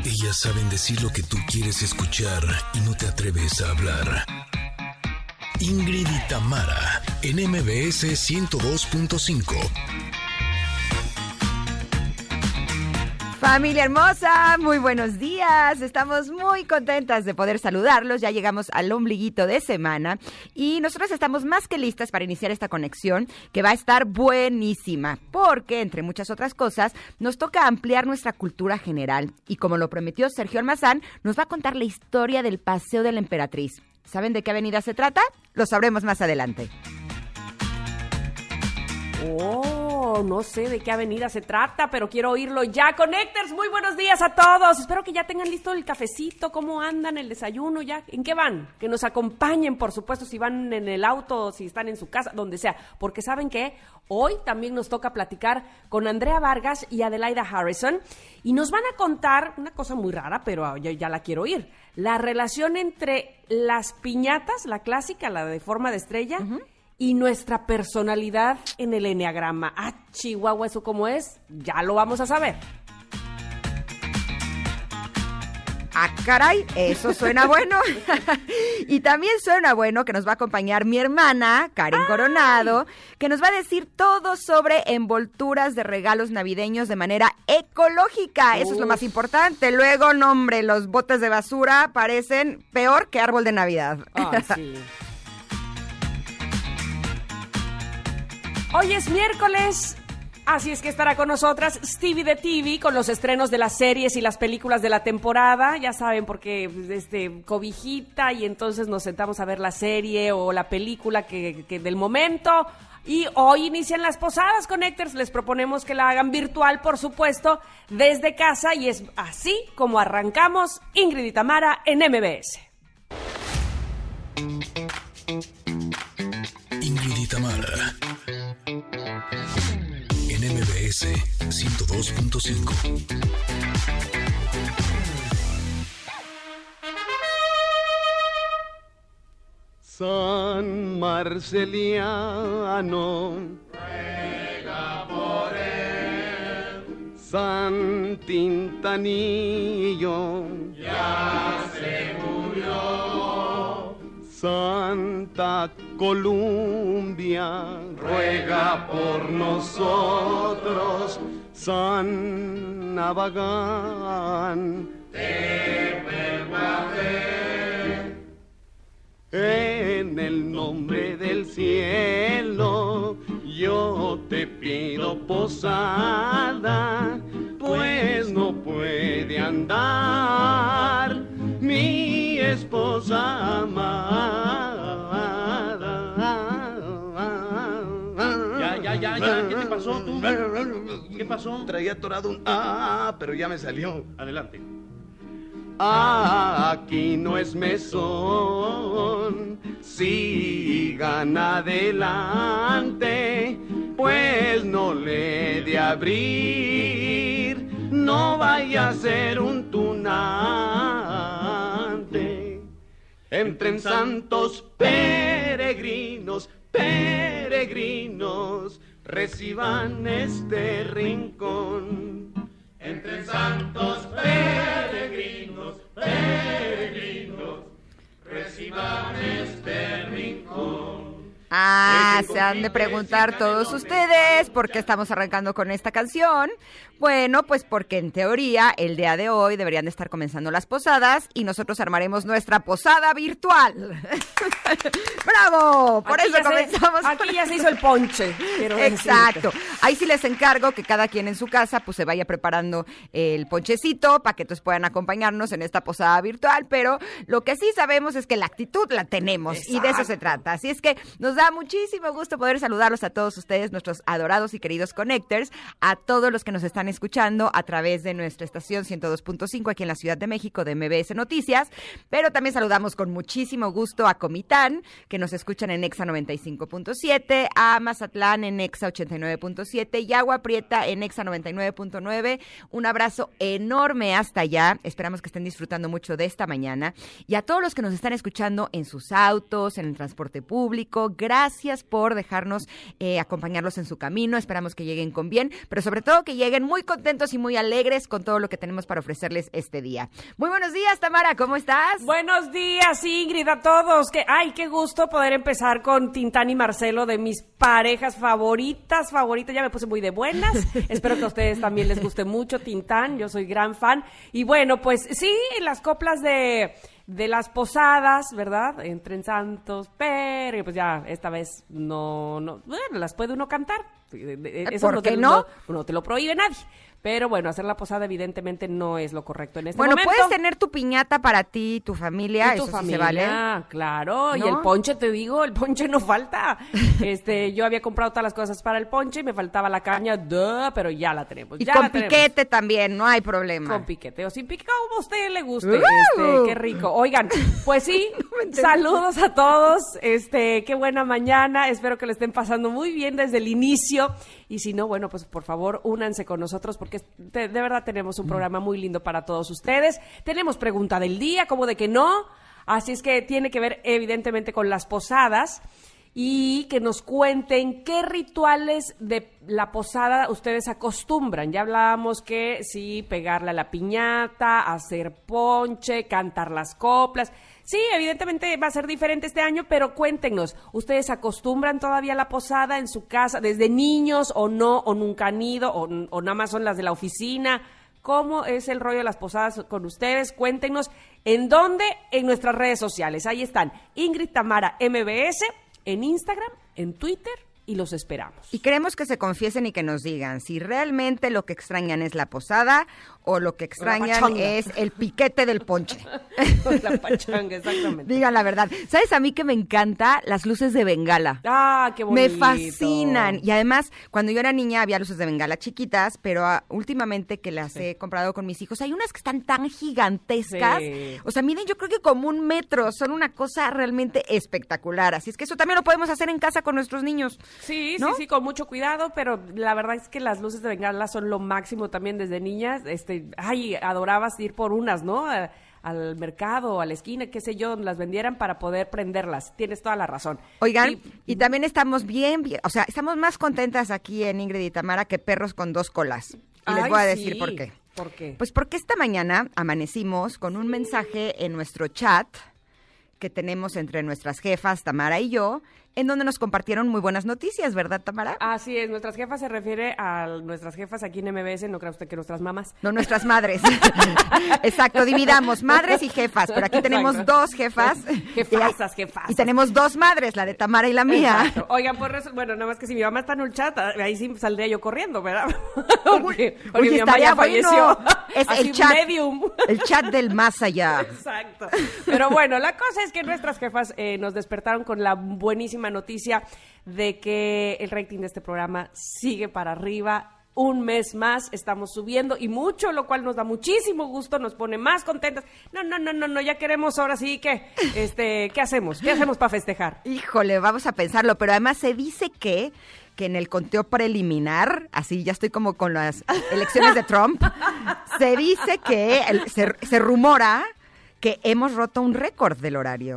Ellas saben decir lo que tú quieres escuchar y no te atreves a hablar. Ingrid y Tamara, en MBS 102.5. Familia hermosa, muy buenos días. Estamos muy contentas de poder saludarlos. Ya llegamos al ombliguito de semana y nosotros estamos más que listas para iniciar esta conexión que va a estar buenísima, porque entre muchas otras cosas nos toca ampliar nuestra cultura general y como lo prometió Sergio Almazán, nos va a contar la historia del Paseo de la Emperatriz. ¿Saben de qué avenida se trata? Lo sabremos más adelante. No sé de qué avenida se trata, pero quiero oírlo ya. Connectors, muy buenos días a todos. Espero que ya tengan listo el cafecito, cómo andan, el desayuno, ya. ¿En qué van? Que nos acompañen, por supuesto, si van en el auto, si están en su casa, donde sea. Porque ¿saben qué? Hoy también nos toca platicar con Andrea Vargas y Adelaida Harrison y nos van a contar una cosa muy rara, pero ya la quiero oír. La relación entre las piñatas, la clásica, la de forma de estrella, y nuestra personalidad en el eneagrama. Ah, Chihuahua, ¿eso cómo es? Ya lo vamos a saber. Ah, caray, eso suena bueno. Y también suena bueno que nos va a acompañar mi hermana, Karen Coronado, que nos va a decir todo sobre envolturas de regalos navideños de manera ecológica. Eso es lo más importante. Luego, no, hombre, los botes de basura parecen peor que árbol de Navidad. Ay, sí. Hoy es miércoles, así es que estará con nosotras Stevie de TV con los estrenos de las series y las películas de la temporada. Ya saben, porque cobijita y entonces nos sentamos a ver la serie o la película que del momento. Y hoy inician las posadas, Connectors. Les proponemos que la hagan virtual, por supuesto, desde casa. Y es así como arrancamos Ingrid y Tamara en MBS. Ingrid y Tamara en MBS 102.5. San Marceliano, ruega por él. San Tintanillo, ya se murió. Santa Columbia, ruega por nosotros. San Navagán, te vuelvo a ver. En el nombre del cielo, yo te pido posada, pues no puede andar mi esposa amada. Ya, ¿qué te pasó tú? ¿Qué pasó? Traía atorado un pero ya me salió. Adelante. Aquí no es mesón, sigan adelante, pues no le de abrir, no vaya a ser un tunante. Entren santos peregrinos, peregrinos, reciban este rincón. Entren santos peregrinos, peregrinos, reciban este rincón. Se han de preguntar todos ustedes por qué estamos arrancando con esta canción. Bueno, pues porque en teoría el día de hoy deberían de estar comenzando las posadas y nosotros armaremos nuestra posada virtual. ¡Bravo! Por aquí eso comenzamos. Aquí ya se hizo el ponche. Exacto. Ahí sí les encargo que cada quien en su casa pues se vaya preparando el ponchecito para que todos puedan acompañarnos en esta posada virtual, pero lo que sí sabemos es que la actitud la tenemos. Exacto. Y de eso se trata. Así es que nos da muchísimo gusto poder saludarlos a todos ustedes, nuestros adorados y queridos Connectors, a todos los que nos están escuchando a través de nuestra estación 102.5 aquí en la Ciudad de México de MBS Noticias, pero también saludamos con muchísimo gusto a Comitán, que nos escuchan en Exa 95.7, a Mazatlán en Exa 89.7 y Agua Prieta en Exa 99.9. Un abrazo enorme hasta allá, esperamos que estén disfrutando mucho de esta mañana, y a todos los que nos están escuchando en sus autos, en el transporte público, gracias por dejarnos acompañarlos en su camino. Esperamos que lleguen con bien, pero sobre todo que lleguen muy contentos y muy alegres con todo lo que tenemos para ofrecerles este día. Muy buenos días, Tamara, ¿cómo estás? Buenos días, Ingrid, a todos. Qué gusto poder empezar con Tintán y Marcelo, de mis parejas favoritas. Ya me puse muy de buenas. Espero que a ustedes también les guste mucho Tintán. Yo soy gran fan. Y bueno, pues sí, las coplas de las posadas, ¿verdad? Entren santos, pero pues ya esta vez no, bueno, las puede uno cantar. Eso ¿Por qué no? No te lo prohíbe nadie. Pero bueno, hacer la posada evidentemente no es lo correcto en este momento. Bueno, puedes tener tu piñata para ti y tu familia, eso sí se vale. Claro, ¿no? Y el ponche, te digo, el ponche no falta. Yo había comprado todas las cosas para el ponche y me faltaba la caña, pero ya la tenemos. Y con piquete también, no hay problema. Con piquete o sin piquete, como a usted le guste. Qué rico. Oigan, pues sí, saludos a todos. Qué buena mañana. Espero que le estén pasando muy bien desde el inicio. Y si no, bueno, pues por favor, únanse con nosotros porque de verdad tenemos un programa muy lindo para todos ustedes. Tenemos pregunta del día, como de que no. Así es que tiene que ver evidentemente con las posadas y que nos cuenten qué rituales de la posada ustedes acostumbran. Ya hablábamos que sí, pegarle a la piñata, hacer ponche, cantar las coplas. Sí, evidentemente va a ser diferente este año, pero cuéntenos, ¿ustedes acostumbran todavía a la posada en su casa desde niños o no, o nunca han ido, o nada más son las de la oficina? ¿Cómo es el rollo de las posadas con ustedes? Cuéntenos, ¿en dónde? En nuestras redes sociales. Ahí están, Ingrid Tamara MBS, en Instagram, en Twitter, y los esperamos. Y queremos que se confiesen y que nos digan si realmente lo que extrañan es la posada o lo que extrañan es el piquete del ponche. La pachanga, exactamente. Digan la verdad. ¿Sabes a mí que me encanta? Las luces de bengala. ¡Ah, qué bonito! Me fascinan. Y además, cuando yo era niña había luces de bengala chiquitas, pero últimamente que las he comprado con mis hijos, hay unas que están tan gigantescas. Sí. O sea, miden yo creo que como 1 metro. Son una cosa realmente espectacular. Así es que eso también lo podemos hacer en casa con nuestros niños. Sí, ¿no? sí, con mucho cuidado, pero la verdad es que las luces de bengala son lo máximo también desde niñas. Adorabas ir por unas, ¿no? Al mercado, a la esquina, qué sé yo, donde las vendieran para poder prenderlas. Tienes toda la razón. Oigan, y también estamos bien, o sea, estamos más contentas aquí en Ingrid y Tamara que perros con 2 colas. Y les voy a decir por qué. ¿Por qué? Pues porque esta mañana amanecimos con un mensaje en nuestro chat que tenemos entre nuestras jefas, Tamara y yo, en donde nos compartieron muy buenas noticias, ¿verdad, Tamara? Así es, nuestras jefas se refiere a nuestras jefas aquí en MBS, no crea usted que nuestras mamás. No, nuestras madres. Exacto, dividamos madres y jefas, pero aquí tenemos 2 jefas. Jefasas. Y tenemos 2 madres, la de Tamara y la mía. Exacto. Oigan, bueno, nada más que si mi mamá está en el chat, ahí sí saldría yo corriendo, ¿verdad? Porque mi mamá ya falleció. Es el chat, medium. El chat del más allá. Exacto. Pero bueno, la cosa es que nuestras jefas nos despertaron con la buenísima noticia de que el rating de este programa sigue para arriba. Un mes más estamos subiendo y mucho, lo cual nos da muchísimo gusto, nos pone más contentas. No, ya queremos ahora sí que, ¿qué hacemos? ¿Qué hacemos para festejar? Híjole, vamos a pensarlo, pero además se dice que en el conteo preliminar, así ya estoy como con las elecciones de Trump, se dice que se rumora que hemos roto un récord del horario.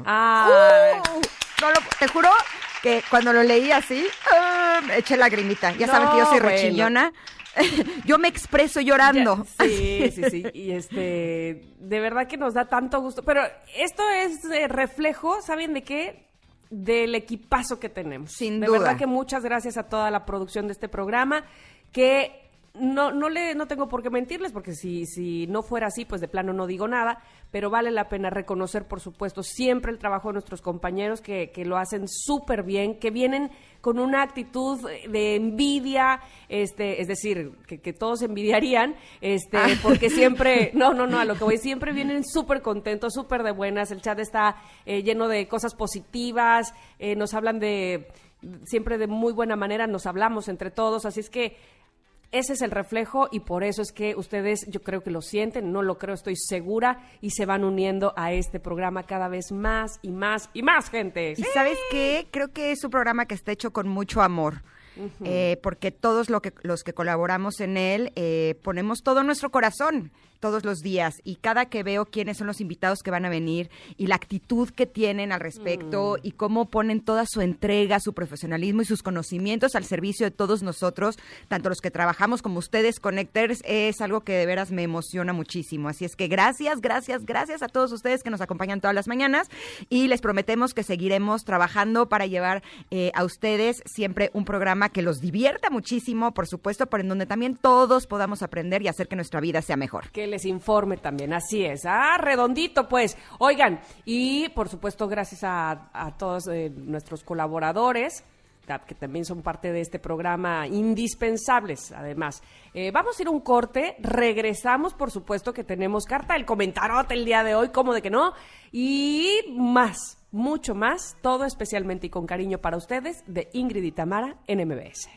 Te juro que cuando lo leí así, me eché lagrimita. Ya saben que yo soy rechillona. Yo me expreso llorando. Sí. Y de verdad que nos da tanto gusto. Pero esto es reflejo, ¿saben de qué? Del equipazo que tenemos. Sin duda. De verdad que muchas gracias a toda la producción de este programa, que no tengo por qué mentirles, porque si no fuera así, pues de plano no digo nada, pero vale la pena reconocer, por supuesto, siempre el trabajo de nuestros compañeros que lo hacen súper bien, que vienen con una actitud de envidia, es decir, que todos envidiarían, porque siempre, a lo que voy, siempre vienen súper contentos, súper de buenas, el chat está lleno de cosas positivas, nos hablan siempre de muy buena manera, nos hablamos entre todos, así es que ese es el reflejo y por eso es que ustedes, yo creo que lo sienten, no lo creo, estoy segura, y se van uniendo a este programa cada vez más y más y más gente. ¿Y sabes qué? Creo que es un programa que está hecho con mucho amor. porque todos los que colaboramos en él ponemos todo nuestro corazón todos los días, y cada que veo quiénes son los invitados que van a venir y la actitud que tienen al respecto y cómo ponen toda su entrega, su profesionalismo y sus conocimientos al servicio de todos nosotros, tanto los que trabajamos como ustedes, Connectors, es algo que de veras me emociona muchísimo. Así es que gracias a todos ustedes que nos acompañan todas las mañanas, y les prometemos que seguiremos trabajando para llevar a ustedes siempre un programa que los divierta muchísimo, por supuesto, pero en donde también todos podamos aprender y hacer que nuestra vida sea mejor. Que les informe también, así es. Redondito, pues. Oigan, y por supuesto, gracias a todos nuestros colaboradores, que también son parte de este programa, indispensables, además. Vamos a ir a un corte, regresamos, por supuesto que tenemos carta del comentarote el día de hoy, ¿cómo de que no? Y más, mucho más, todo especialmente y con cariño para ustedes, de Ingrid y Tamara en MBS.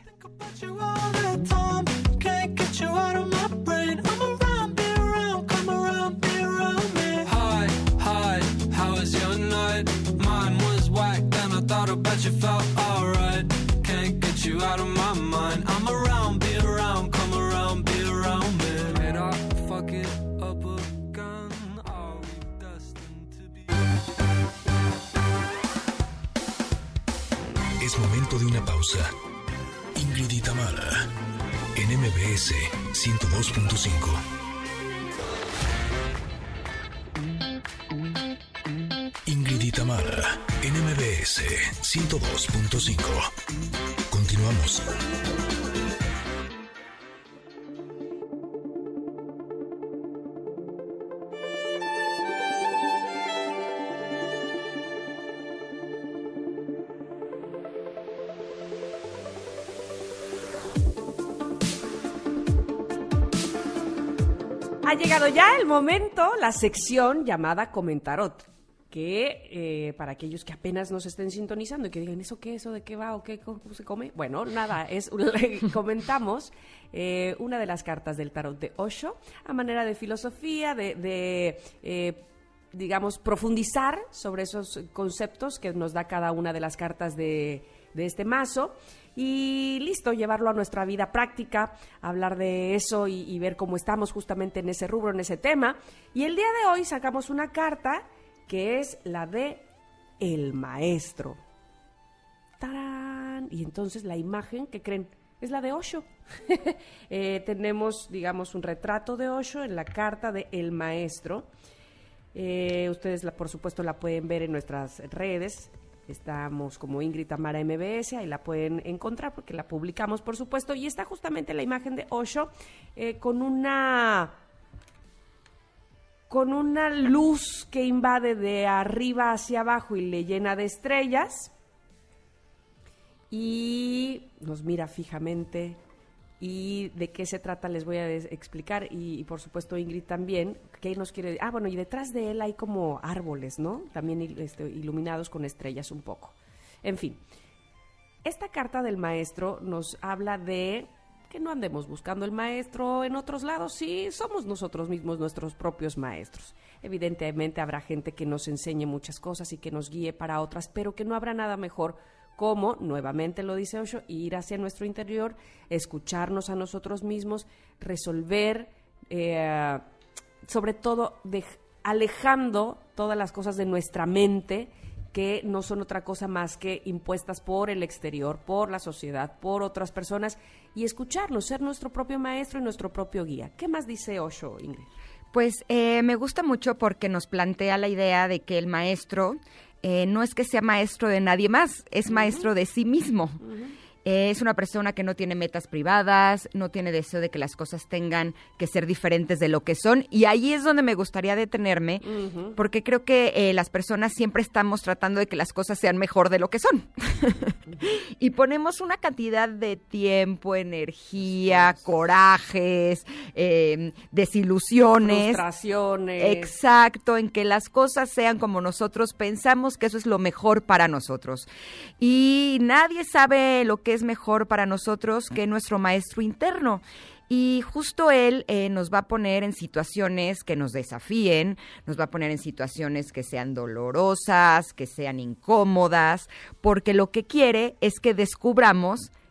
But you felt alright. Can't get you out of my mind. I'm around, be around, come around, be around me. Made I fuck it up again? Are we destined to be? Es momento de una pausa. Ingrid y Tamara en MBS 102.5. Ingrid y Tamara en MBS 102.5. Continuamos. Ha llegado ya el momento, la sección llamada Comentarot, que para aquellos que apenas nos estén sintonizando y que digan, ¿eso qué? ¿Eso de qué va? ¿O qué? ¿Cómo se come? Bueno, nada, comentamos una de las cartas del tarot de Osho a manera de filosofía, digamos, profundizar sobre esos conceptos que nos da cada una de las cartas de este mazo. Y listo, llevarlo a nuestra vida práctica, hablar de eso y ver cómo estamos justamente en ese rubro, en ese tema. Y el día de hoy sacamos una carta que es la de el maestro. ¡Tarán! Y entonces la imagen, ¿qué creen? Es la de Osho. Tenemos, digamos, un retrato de Osho en la carta de el maestro. Ustedes, por supuesto, la pueden ver en nuestras redes. Estamos como Ingrid Tamara MBS, ahí la pueden encontrar porque la publicamos, por supuesto. Y está justamente la imagen de Osho con una luz que invade de arriba hacia abajo y le llena de estrellas. Y nos mira fijamente. ¿Y de qué se trata? Les voy a explicar. Y por supuesto Ingrid también. ¿Qué nos quiere decir? Bueno, y detrás de él hay como árboles, ¿no? También iluminados con estrellas un poco. En fin, esta carta del maestro nos habla de que no andemos buscando el maestro en otros lados, sí, somos nosotros mismos nuestros propios maestros. Evidentemente habrá gente que nos enseñe muchas cosas y que nos guíe para otras, pero que no habrá nada mejor como, nuevamente lo dice Osho, ir hacia nuestro interior, escucharnos a nosotros mismos, resolver, sobre todo alejando todas las cosas de nuestra mente que no son otra cosa más que impuestas por el exterior, por la sociedad, por otras personas, y escucharnos, ser nuestro propio maestro y nuestro propio guía. ¿Qué más dice Osho, Ingrid? Pues me gusta mucho porque nos plantea la idea de que el maestro no es que sea maestro de nadie más, es maestro de sí mismo. Es una persona que no tiene metas privadas, no tiene deseo de que las cosas tengan que ser diferentes de lo que son, y ahí es donde me gustaría detenerme, porque creo que las personas siempre estamos tratando de que las cosas sean mejor de lo que son. Y ponemos una cantidad de tiempo, energía, corajes, desilusiones, frustraciones. Exacto, en que las cosas sean como nosotros pensamos que eso es lo mejor para nosotros. Y nadie sabe lo que es mejor para nosotros que nuestro maestro interno. Y justo él nos va a poner en situaciones que nos desafíen, nos va a poner en situaciones que sean dolorosas, que sean incómodas, porque lo que quiere es que descubramos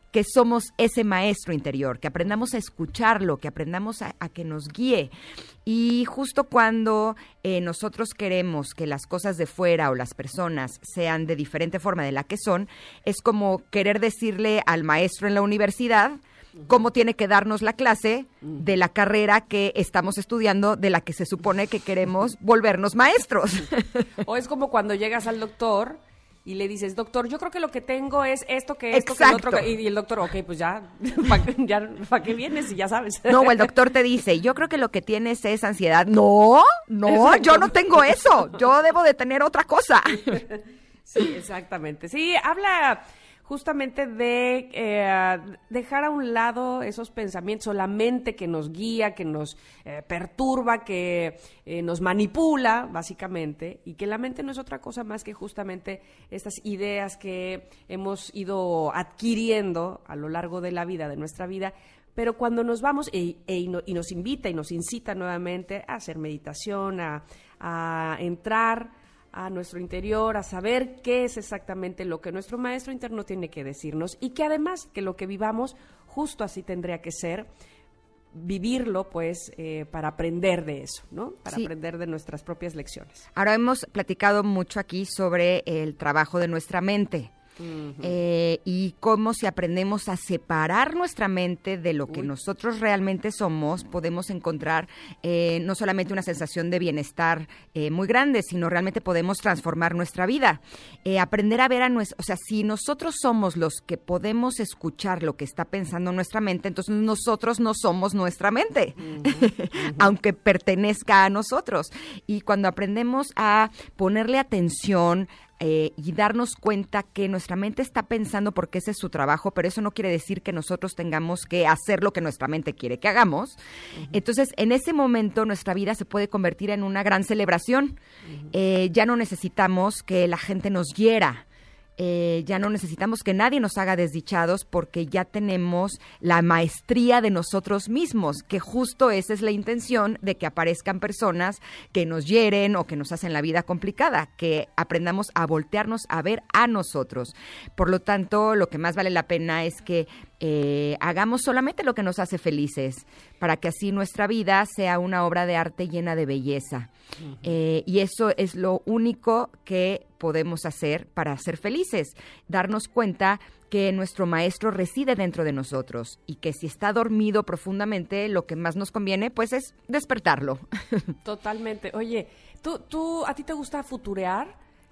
que somos ese maestro interior, que aprendamos a escucharlo, que aprendamos a que nos guíe. Y justo cuando nosotros queremos que las cosas de fuera o las personas sean de diferente forma de la que son, es como querer decirle al maestro en la universidad cómo tiene que darnos la clase de la carrera que estamos estudiando, de la que se supone que queremos volvernos maestros. O es como cuando llegas al doctor y le dices, doctor, yo creo que lo que tengo es esto, que el otro. Y el doctor, ok, pues ya, ¿para qué vienes? Y ya sabes. No, o el doctor te dice, yo creo que lo que tienes es ansiedad. No, yo no tengo eso. Yo debo de tener otra cosa. Sí, exactamente. Sí, habla justamente de dejar a un lado esos pensamientos o la mente que nos guía, que nos perturba, que nos manipula, básicamente, y que la mente no es otra cosa más que justamente estas ideas que hemos ido adquiriendo a lo largo de la vida, de nuestra vida, pero cuando nos vamos y nos invita y nos incita nuevamente a hacer meditación, a entrar a nuestro interior, a saber qué es exactamente lo que nuestro maestro interno tiene que decirnos y que además que lo que vivamos justo así tendría que ser, vivirlo pues para aprender de eso, ¿no? Para aprender de nuestras propias lecciones. Ahora hemos platicado mucho aquí sobre el trabajo de nuestra mente. Y cómo si aprendemos a separar nuestra mente de lo que nosotros realmente somos, podemos encontrar no solamente una sensación de bienestar muy grande, sino realmente podemos transformar nuestra vida. Aprender a ver o sea, si nosotros somos los que podemos escuchar lo que está pensando nuestra mente, entonces nosotros no somos nuestra mente, aunque pertenezca a nosotros. Y cuando aprendemos a ponerle atención, y darnos cuenta que nuestra mente está pensando porque ese es su trabajo, pero eso no quiere decir que nosotros tengamos que hacer lo que nuestra mente quiere que hagamos. Entonces, en ese momento, nuestra vida se puede convertir en una gran celebración. Ya no necesitamos que la gente nos hiera. Ya no necesitamos que nadie nos haga desdichados porque ya tenemos la maestría de nosotros mismos, que justo esa es la intención de que aparezcan personas que nos hieren o que nos hacen la vida complicada, que aprendamos a voltearnos a ver a nosotros. Por lo tanto, lo que más vale la pena es que hagamos solamente lo que nos hace felices, para que así nuestra vida sea una obra de arte llena de belleza. Y eso es lo único que podemos hacer para ser felices, darnos cuenta que nuestro maestro reside dentro de nosotros y que si está dormido profundamente, lo que más nos conviene pues es despertarlo. Totalmente. Oye, ¿tú a ti te gusta futurear?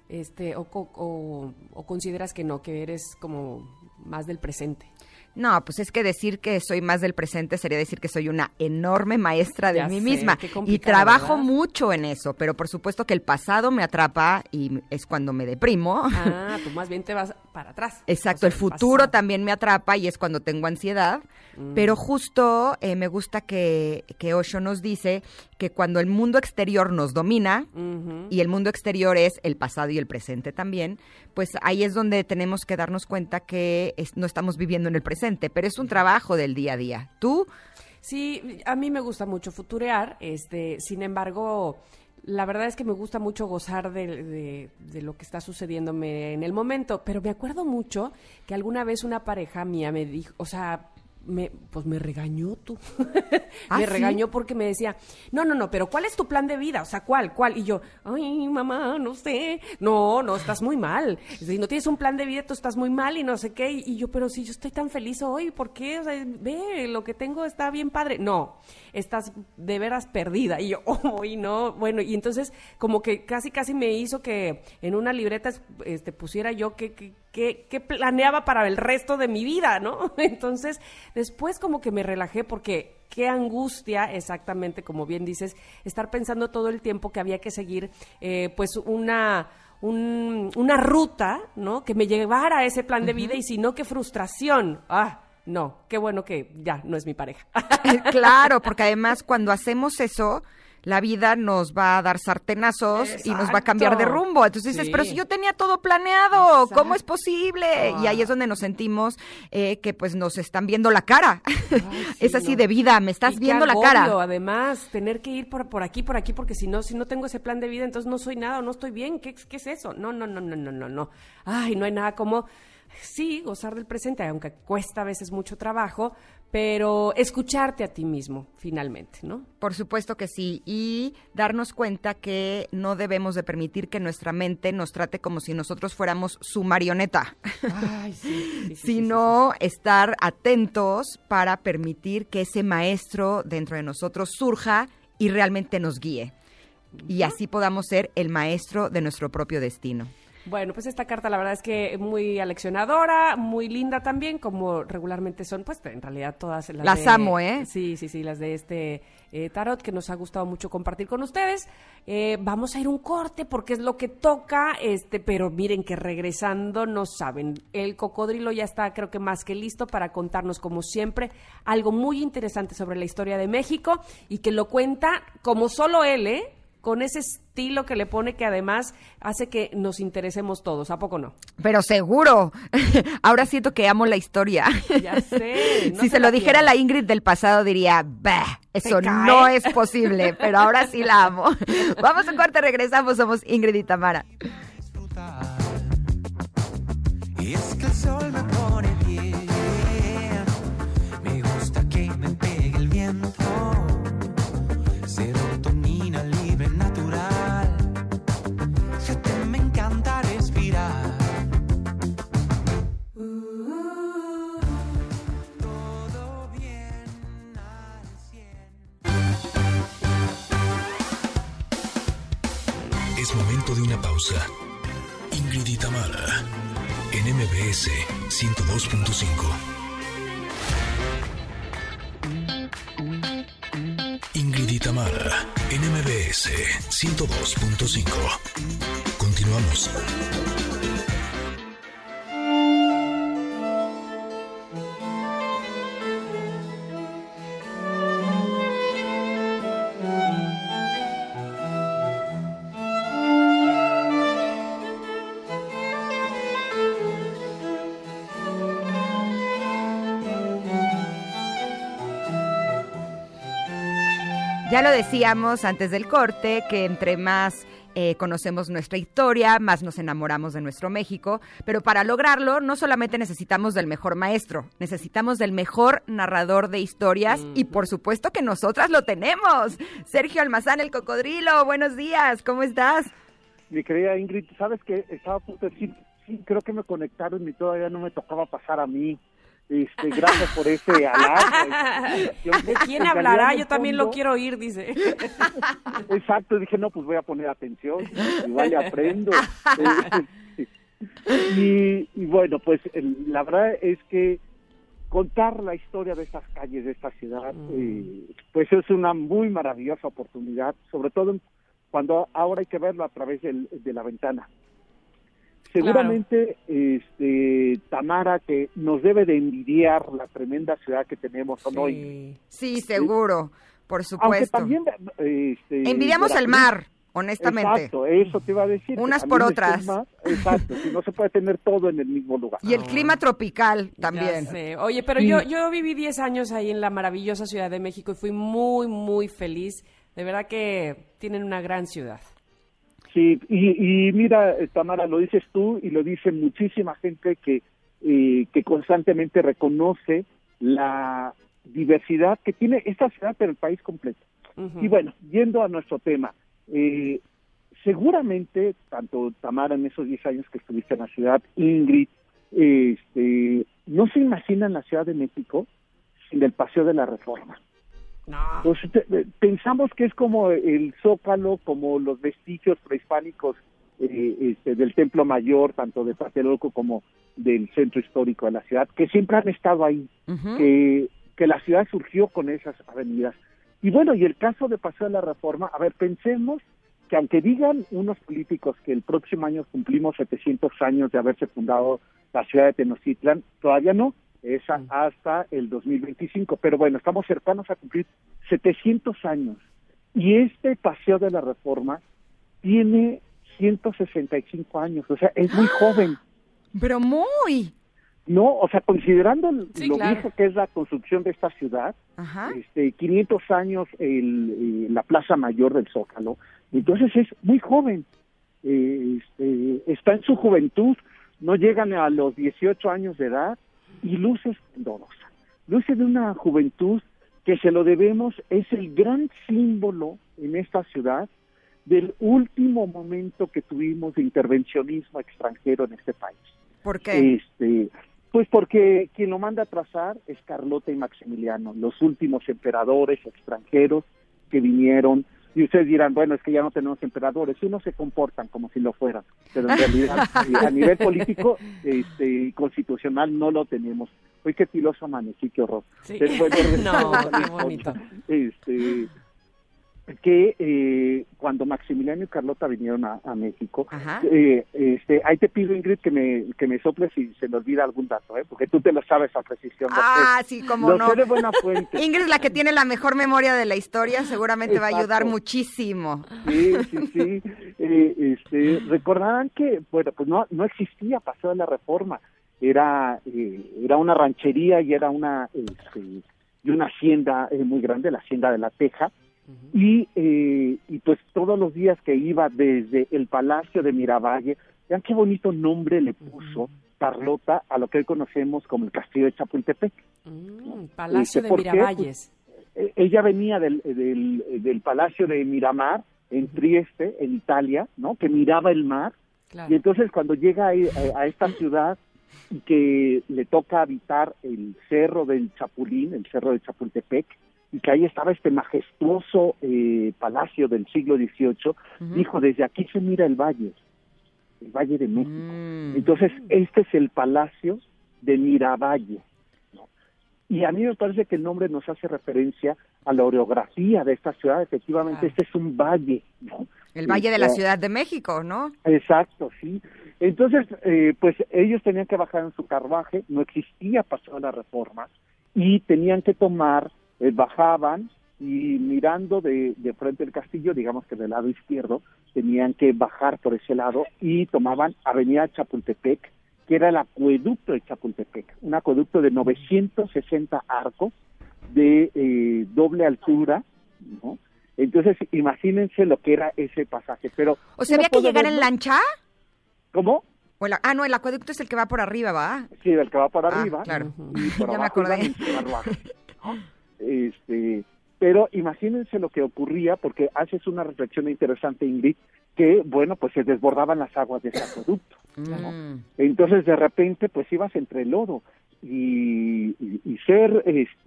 O consideras que no, que eres como más del presente? No, pues es que decir que soy más del presente sería decir que soy una enorme maestra de mí misma. Y trabajo mucho en eso, pero por supuesto que el pasado me atrapa y es cuando me deprimo. Ah, tú más bien te vas para atrás. Exacto, o sea, el futuro también me atrapa y es cuando tengo ansiedad. Pero justo me gusta que Osho nos dice que cuando el mundo exterior nos domina, y el mundo exterior es el pasado y el presente también, pues ahí es donde tenemos que darnos cuenta que no estamos viviendo en el presente, pero es un trabajo del día a día. ¿Tú? Sí, a mí me gusta mucho futurear, sin embargo, la verdad es que me gusta mucho gozar de lo que está sucediéndome en el momento, pero me acuerdo mucho que alguna vez una pareja mía me dijo, o sea, me regañó tú. Me regañó porque me decía, no, pero ¿cuál es tu plan de vida? O sea, ¿cuál? Y yo, ay, mamá, no sé. No, estás muy mal. Si no tienes un plan de vida, tú estás muy mal y no sé qué. Y yo, pero si yo estoy tan feliz hoy, ¿por qué? O sea, ve, lo que tengo está bien padre. No, estás de veras perdida. Y yo, no. Bueno, y entonces como que casi me hizo que en una libreta pusiera yo que planeaba para el resto de mi vida, ¿no? Entonces, después como que me relajé porque qué angustia, exactamente como bien dices, estar pensando todo el tiempo que había que seguir, pues una ruta, ¿no? Que me llevara a ese plan de vida y si no, qué frustración. No, qué bueno que ya no es mi pareja. Claro, porque además cuando hacemos eso, la vida nos va a dar sartenazos. Exacto. Y nos va a cambiar de rumbo. Entonces dices, pero si yo tenía todo planeado, exacto, ¿cómo es posible? Y ahí es donde nos sentimos que pues nos están viendo la cara. Es así de vida, me estás viendo la cara. Además, tener que ir por aquí, porque si no tengo ese plan de vida, entonces no soy nada, no estoy bien. ¿Qué es eso? No. Ay, no hay nada como sí, gozar del presente, aunque cuesta a veces mucho trabajo, pero escucharte a ti mismo, finalmente, ¿no? Por supuesto que sí, y darnos cuenta que no debemos de permitir que nuestra mente nos trate como si nosotros fuéramos su marioneta, Ay, sí, sino estar atentos para permitir que ese maestro dentro de nosotros surja y realmente nos guíe, y así podamos ser el maestro de nuestro propio destino. Bueno, pues esta carta la verdad es que muy aleccionadora, muy linda también, como regularmente son, pues en realidad todas las amo, ¿eh? Sí, las de este tarot que nos ha gustado mucho compartir con ustedes. Vamos a ir un corte porque es lo que toca, pero miren que regresando no saben, el cocodrilo ya está creo que más que listo para contarnos como siempre algo muy interesante sobre la historia de México y que lo cuenta como solo él, con ese estilo que le pone que además hace que nos interesemos todos, ¿a poco no? Pero seguro, ahora siento que amo la historia. Ya sé. No si se lo dijera la Ingrid del pasado diría, bah, eso no es posible, pero ahora sí la amo. Vamos a un corte, regresamos, somos Ingrid y Tamara. Y es que el sol me pone bien, me gusta que me pegue el viento, serotonina libre natural, fíjate me encanta respirar, todo bien al 100. Es momento de una pausa. Ingrid y Tamara, en MBS 102.5. Ingrid y Tamara, en MBS 102.5. Continuamos. Ya lo decíamos antes del corte, que entre más conocemos nuestra historia, más nos enamoramos de nuestro México, pero para lograrlo no solamente necesitamos del mejor maestro, necesitamos del mejor narrador de historias y por supuesto que nosotras lo tenemos. Sergio Almazán, el cocodrilo, buenos días, ¿cómo estás? Mi querida Ingrid, ¿sabes qué? Estaba a punto de decir, sí, creo que me conectaron y todavía no me tocaba pasar a mí. Gracias por ese halago. ¿De quién hablará? Yo también lo quiero oír, dice. Exacto, dije, no, pues voy a poner atención, igual le aprendo. Y bueno, pues la verdad es que contar la historia de estas calles, de esta ciudad, pues es una muy maravillosa oportunidad, sobre todo cuando ahora hay que verlo a través de la ventana. Seguramente, Tamara, que nos debe de envidiar la tremenda ciudad que tenemos, ¿o no? Sí, seguro, por supuesto. Aunque también, envidiamos el mar, honestamente. Exacto, eso te iba a decir. Unas por otras. Exacto, si no se puede tener todo en el mismo lugar. Y el clima tropical también. Ya sé. Oye, pero yo viví 10 años ahí en la maravillosa Ciudad de México y fui muy, muy feliz. De verdad que tienen una gran ciudad. Sí, y mira, Tamara, lo dices tú y lo dice muchísima gente que constantemente reconoce la diversidad que tiene esta ciudad, pero el país completo. Uh-huh. Y bueno, yendo a nuestro tema, seguramente, tanto Tamara en esos 10 años que estuviste en la ciudad, Ingrid, no se imaginan la Ciudad de México sin el Paseo de la Reforma. No. Pues, pensamos que es como el Zócalo, como los vestigios prehispánicos del Templo Mayor, tanto de Tlatelolco como del centro histórico de la ciudad, que siempre han estado ahí, uh-huh. que la ciudad surgió con esas avenidas. Y bueno, y el caso de Paseo de la Reforma, a ver, pensemos que aunque digan unos políticos que el próximo año cumplimos 700 años de haberse fundado la ciudad de Tenochtitlan, todavía no. Es hasta el 2025, pero bueno, estamos cercanos a cumplir 700 años, y este Paseo de la Reforma tiene 165 años, o sea, es muy joven. Pero muy... No, o sea, considerando sí, lo claro. viejo que es la construcción de esta ciudad, ajá. 500 años la Plaza Mayor del Zócalo, entonces es muy joven, está en su juventud. no llegan a los 18 años de edad y luce esplendorosa, luce de una juventud que se lo debemos, es el gran símbolo en esta ciudad del último momento que tuvimos de intervencionismo extranjero en este país. ¿Por qué? Pues porque quien lo manda a trazar es Carlota y Maximiliano, los últimos emperadores extranjeros que vinieron. Y ustedes dirán, bueno, es que ya no tenemos emperadores, unos se comportan como si lo fueran, pero en realidad a nivel político y constitucional no lo tenemos. Hoy qué filoso amanecí, qué horror. Sí. Después de No, qué bonito. Cuando Maximiliano y Carlota vinieron a México, Ajá. ahí te pido, Ingrid, que me soples si se me olvida algún dato, porque tú te lo sabes a precisión. Sí, cómo no. Lo sé de buena fuente. Ingrid, la que tiene la mejor memoria de la historia, seguramente va a ayudar Exacto. muchísimo. Sí. Recordarán que, bueno, pues no existía Paseo de la Reforma. Era una ranchería y era una hacienda muy grande, la Hacienda de la Teja. Y pues todos los días que iba desde el Palacio de Miravalle, vean qué bonito nombre le puso Carlota a lo que hoy conocemos como el Castillo de Chapultepec. Palacio de ¿por qué? Miravalles. Pues, ella venía del Palacio de Miramar en Trieste, en Italia, ¿no? Que miraba el mar. Claro. Y entonces cuando llega a esta ciudad y que le toca habitar el cerro del Chapulín, el cerro de Chapultepec, y que ahí estaba este majestuoso palacio del siglo XVIII, dijo, desde aquí se mira el Valle de México. Entonces, este es el Palacio de Miravalle, ¿no? Y a mí me parece que el nombre nos hace referencia a la orografía de esta ciudad. Efectivamente, Este es un valle, ¿no? El Valle de la Ciudad de México, ¿no? Exacto, sí. Entonces, pues ellos tenían que bajar en su carruaje, no existía Paseo de la Reforma, y tenían que tomar, bajaban y mirando de frente al castillo, digamos que del lado izquierdo, tenían que bajar por ese lado y tomaban Avenida Chapultepec, que era el acueducto de Chapultepec, un acueducto de 960 arcos de doble altura, ¿no? Entonces, imagínense lo que era ese pasaje. Pero ¿O sea, había que llegar en lancha? ¿Cómo? No, el acueducto es el que va por arriba, ¿va? Sí, el que va por arriba. Claro. Y por Ya me abajo acordé. iban en su carruaje, ¿no? Pero imagínense lo que ocurría, porque haces una reflexión interesante, Ingrid, que, bueno, pues se desbordaban las aguas de ese acueducto, ¿no? Entonces, de repente, pues ibas entre el lodo, y ser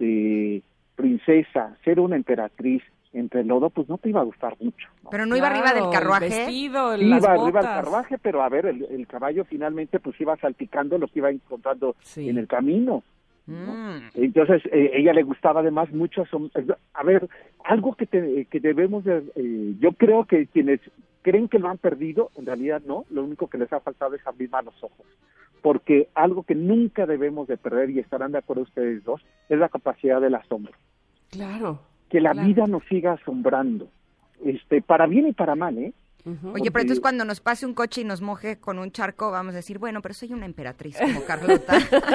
princesa, ser una emperatriz entre el lodo, pues no te iba a gustar mucho, ¿no? Pero no iba arriba del carruaje. El vestido, Iba las arriba botas. del carruaje, pero a ver, el caballo finalmente pues iba salpicando lo que iba encontrando en el camino, ¿no? Entonces, ella le gustaba además mucho a ver, algo que debemos de, yo creo que quienes creen que lo han perdido, en realidad no, lo único que les ha faltado es abrir más los ojos, porque algo que nunca debemos de perder, y estarán de acuerdo ustedes dos, es la capacidad del asombro. Claro. Que la vida nos siga asombrando, para bien y para mal, ¿eh? Oye, pero entonces cuando nos pase un coche y nos moje con un charco, vamos a decir, bueno, pero soy una emperatriz como Carlota.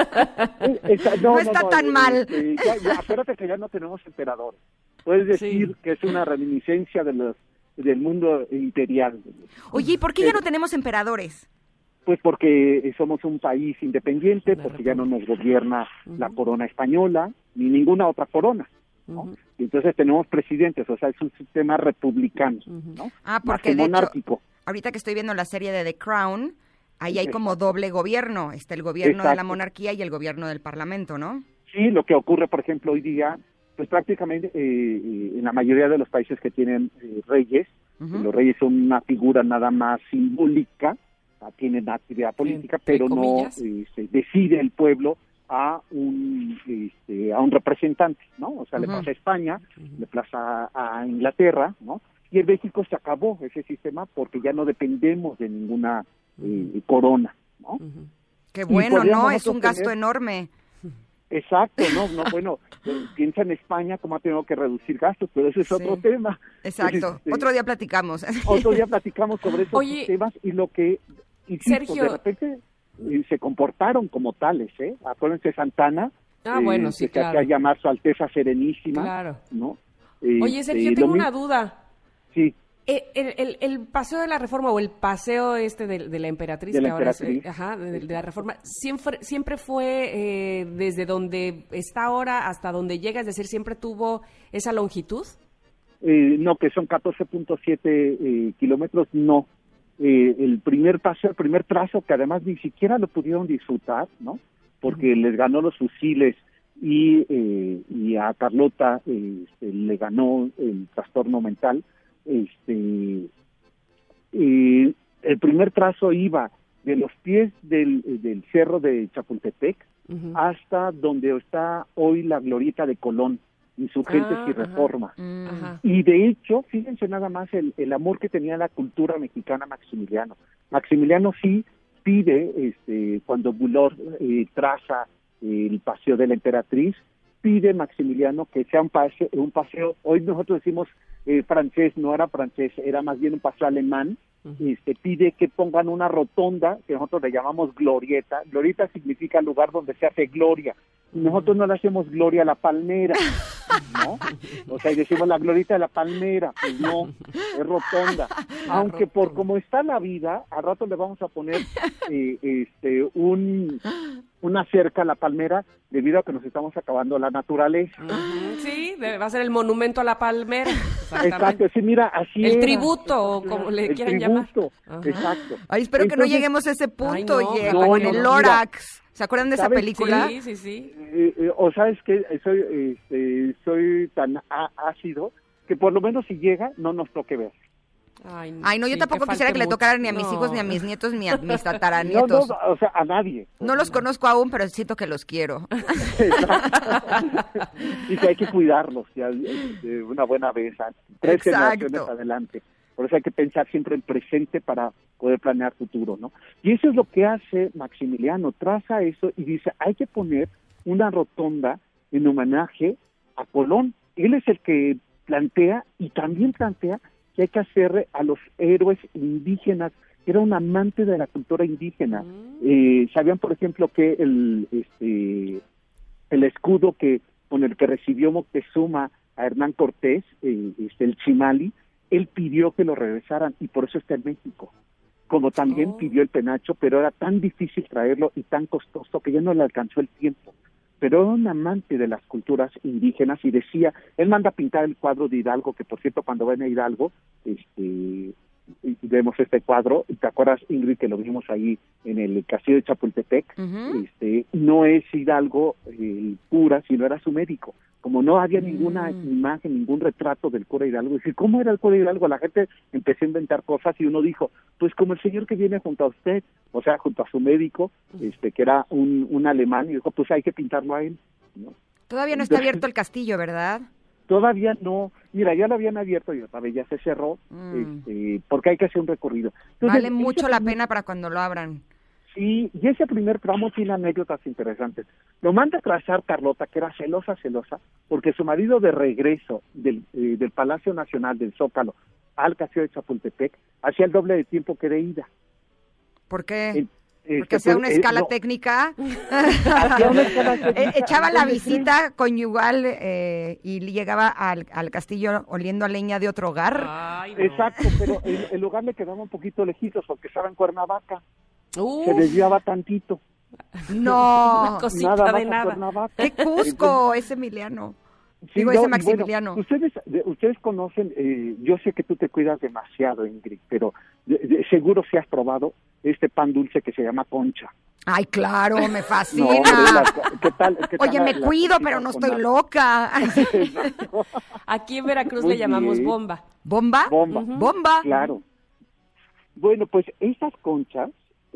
No está tan mal. Acuérdate que ya no tenemos emperadores. Puedes decir que es una reminiscencia del mundo imperial. Oye, ¿y por qué ya no tenemos emperadores? Pues porque somos un país independiente, porque ya no nos gobierna la corona española, ni ninguna otra corona, ¿no? Entonces tenemos presidentes, o sea, es un sistema republicano, ¿no? Porque más que monárquico. Ahorita que estoy viendo la serie de The Crown, ahí hay como doble gobierno, está el gobierno de la monarquía y el gobierno del parlamento, ¿no? Sí, lo que ocurre, por ejemplo, hoy día, pues prácticamente en la mayoría de los países que tienen reyes, los reyes son una figura nada más simbólica, tienen actividad política, pero no decide el pueblo a un representante, ¿no? O sea, le pasa a España, le pasa a Inglaterra, ¿no? Y en México se acabó ese sistema porque ya no dependemos de ninguna corona, ¿no? Qué bueno, ¿no? Es un gasto enorme. Exacto, bueno, piensa en España cómo ha tenido que reducir gastos, pero ese es otro tema. Exacto, otro día platicamos. Otro día platicamos sobre esos temas y lo que, insisto, Sergio, de repente se comportaron como tales, ¿eh? Acuérdense Santana, bueno, sí, que hacía llamar Su Alteza Serenísima, claro, ¿no? Oye, Sergio, tengo una duda. Sí. El paseo de la Reforma o el paseo de la Emperatriz, De la que ahora es, Emperatriz. de la Reforma, siempre fue desde donde está ahora hasta donde llega, es decir, siempre tuvo esa longitud. No, que son 14.7 kilómetros, no. El primer trazo, que además ni siquiera lo pudieron disfrutar, ¿no? Porque les ganó los fusiles y a Carlota le ganó el trastorno mental. El primer trazo iba de los pies del cerro de Chapultepec hasta donde está hoy la glorieta de Colón, Insurgentes y Reforma. Ajá. Y de hecho, fíjense nada más el amor que tenía la cultura mexicana Maximiliano. Maximiliano sí pide, cuando Bulor traza el paseo de la Emperatriz, pide Maximiliano que sea un paseo, hoy nosotros decimos francés, no era francés, era más bien un paseo alemán. Pide que pongan una rotonda, que nosotros le llamamos glorieta. Glorieta significa lugar donde se hace gloria. Nosotros no le hacemos gloria a la palmera, ¿no? O sea, y decimos la glorieta de la palmera, pues no, es rotonda. Aunque por como está la vida, al rato le vamos a poner una cerca a la palmera debido a que nos estamos acabando la naturaleza. Sí, va a ser el monumento a la palmera. Exacto, sí, mira, así El era. tributo, o como le quieran llamar. Exacto. Ay, espero que no Entonces, lleguemos a ese punto, Ay, no, oye, no, como no, en el no, Lorax. ¿Se acuerdan de esa ¿sabes? película? Sí. O sabes que soy tan ácido que por lo menos si llega no nos toque ver. Ay, no, yo sí, tampoco que quisiera falte que le mucho. tocara ni a mis No. hijos, ni a mis nietos, ni a mis No, tataranietos. o sea, a nadie. No los conozco aún, pero siento que los quiero. Y que hay que cuidarlos ya una buena vez, 3 generaciones Exacto. adelante. Por eso hay que pensar siempre en presente para poder planear futuro, ¿no? Y eso es lo que hace Maximiliano, traza eso y dice, hay que poner una rotonda en homenaje a Colón. Él es el que plantea y también plantea que hay que hacerle a los héroes indígenas. Era un amante de la cultura indígena. Sabían, por ejemplo, que el escudo con el que recibió Moctezuma a Hernán Cortés, el Chimali, él pidió que lo regresaran y por eso está en México. Como también pidió el penacho, pero era tan difícil traerlo y tan costoso que ya no le alcanzó el tiempo. Pero era un amante de las culturas indígenas y decía, él manda pintar el cuadro de Hidalgo, que por cierto cuando ven a Hidalgo, vemos este cuadro, ¿te acuerdas, Ingrid, que lo vimos ahí en el castillo de Chapultepec? No es Hidalgo cura, sino era su médico. Como no había ninguna imagen, ningún retrato del cura Hidalgo, decir, ¿cómo era el cura Hidalgo? La gente empezó a inventar cosas y uno dijo, pues como el señor que viene junto a usted, o sea, junto a su médico, que era un alemán, y dijo, pues hay que pintarlo a él, ¿no? Todavía no está abierto el castillo, ¿verdad? Todavía no, mira, ya lo habían abierto y otra vez ya se cerró, porque hay que hacer un recorrido. Entonces, Vale mucho la pena para cuando lo abran. Sí, y ese primer tramo tiene anécdotas interesantes. Lo manda a trazar Carlota, que era celosa, porque su marido de regreso del Palacio Nacional, del Zócalo, al castillo de Chapultepec, hacía el doble de tiempo que de ida. ¿Por qué? Porque hacía una escala técnica. Hacía una escala técnica. Echaba la visita conyugal y llegaba al castillo oliendo a leña de otro hogar. Ay, no. Exacto, pero el lugar le quedaba un poquito lejitos porque estaba en Cuernavaca. Se desviaba tantito. No, Una cosita Nada más de a nada. Cuernavaca. qué Cusco, ese Emiliano. Sí, Digo, no, ese y Maximiliano. bueno, ustedes conocen, yo sé que tú te cuidas demasiado, Ingrid, pero seguro si has probado este pan dulce que se llama concha. Ay, claro, me No, fascina. hombre, ¿qué tal Oye, me la cuido, cosita pero no con estoy nata? loca. Exacto. Aquí en Veracruz Muy le llamamos bien. bomba. ¿Bomba? Bomba. ¿Bomba? Claro. Bueno, pues estas conchas,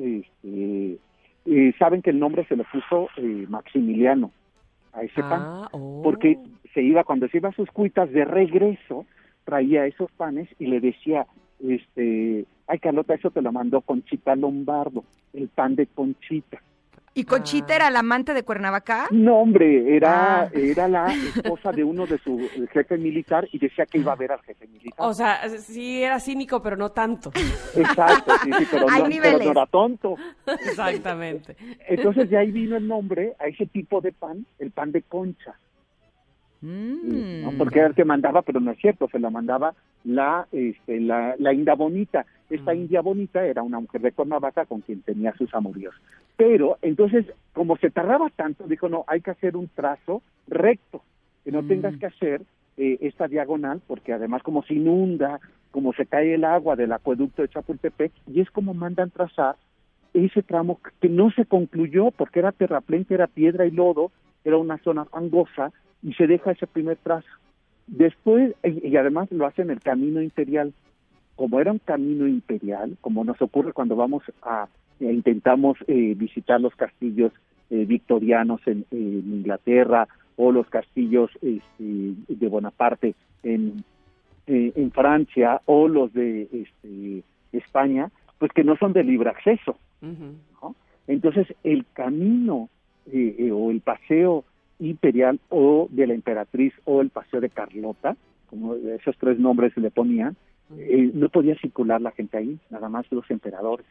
saben que el nombre se le puso Maximiliano a ese pan, porque cuando se iba a sus cuitas de regreso, traía esos panes y le decía, ay Carlota, eso te lo mandó Conchita Lombardo, el pan de Conchita. ¿Y Conchita era la amante de Cuernavaca? No, hombre, era la esposa de uno de su jefe militar y decía que iba a ver al jefe militar. O sea, sí era cínico, pero no tanto. Exacto, sí, pero Hay no niveles. era tonto. Exactamente. Entonces de ahí vino el nombre a ese tipo de pan, el pan de concha. ¿No? Porque era el que mandaba, pero no es cierto, se la mandaba la India Bonita. Esta India Bonita era una mujer de Cuernavaca con quien tenía sus amoríos. Pero entonces, como se tardaba tanto, dijo, no, hay que hacer un trazo recto, que no tengas que hacer esta diagonal, porque además como se inunda, como se cae el agua del acueducto de Chapultepec, y es como mandan trazar ese tramo que no se concluyó porque era terraplén, que era piedra y lodo, era una zona fangosa, y se deja ese primer trazo. Después, y además lo hacen el camino imperial. Como era un camino imperial, como nos ocurre cuando vamos intentamos visitar los castillos victorianos en Inglaterra, o los castillos de Bonaparte en Francia, o los de España, pues que no son de libre acceso, ¿no? Entonces el camino o el paseo imperial, o de la emperatriz, o el paseo de Carlota, como esos 3 nombres se le ponían, no podía circular la gente ahí, nada más los emperadores.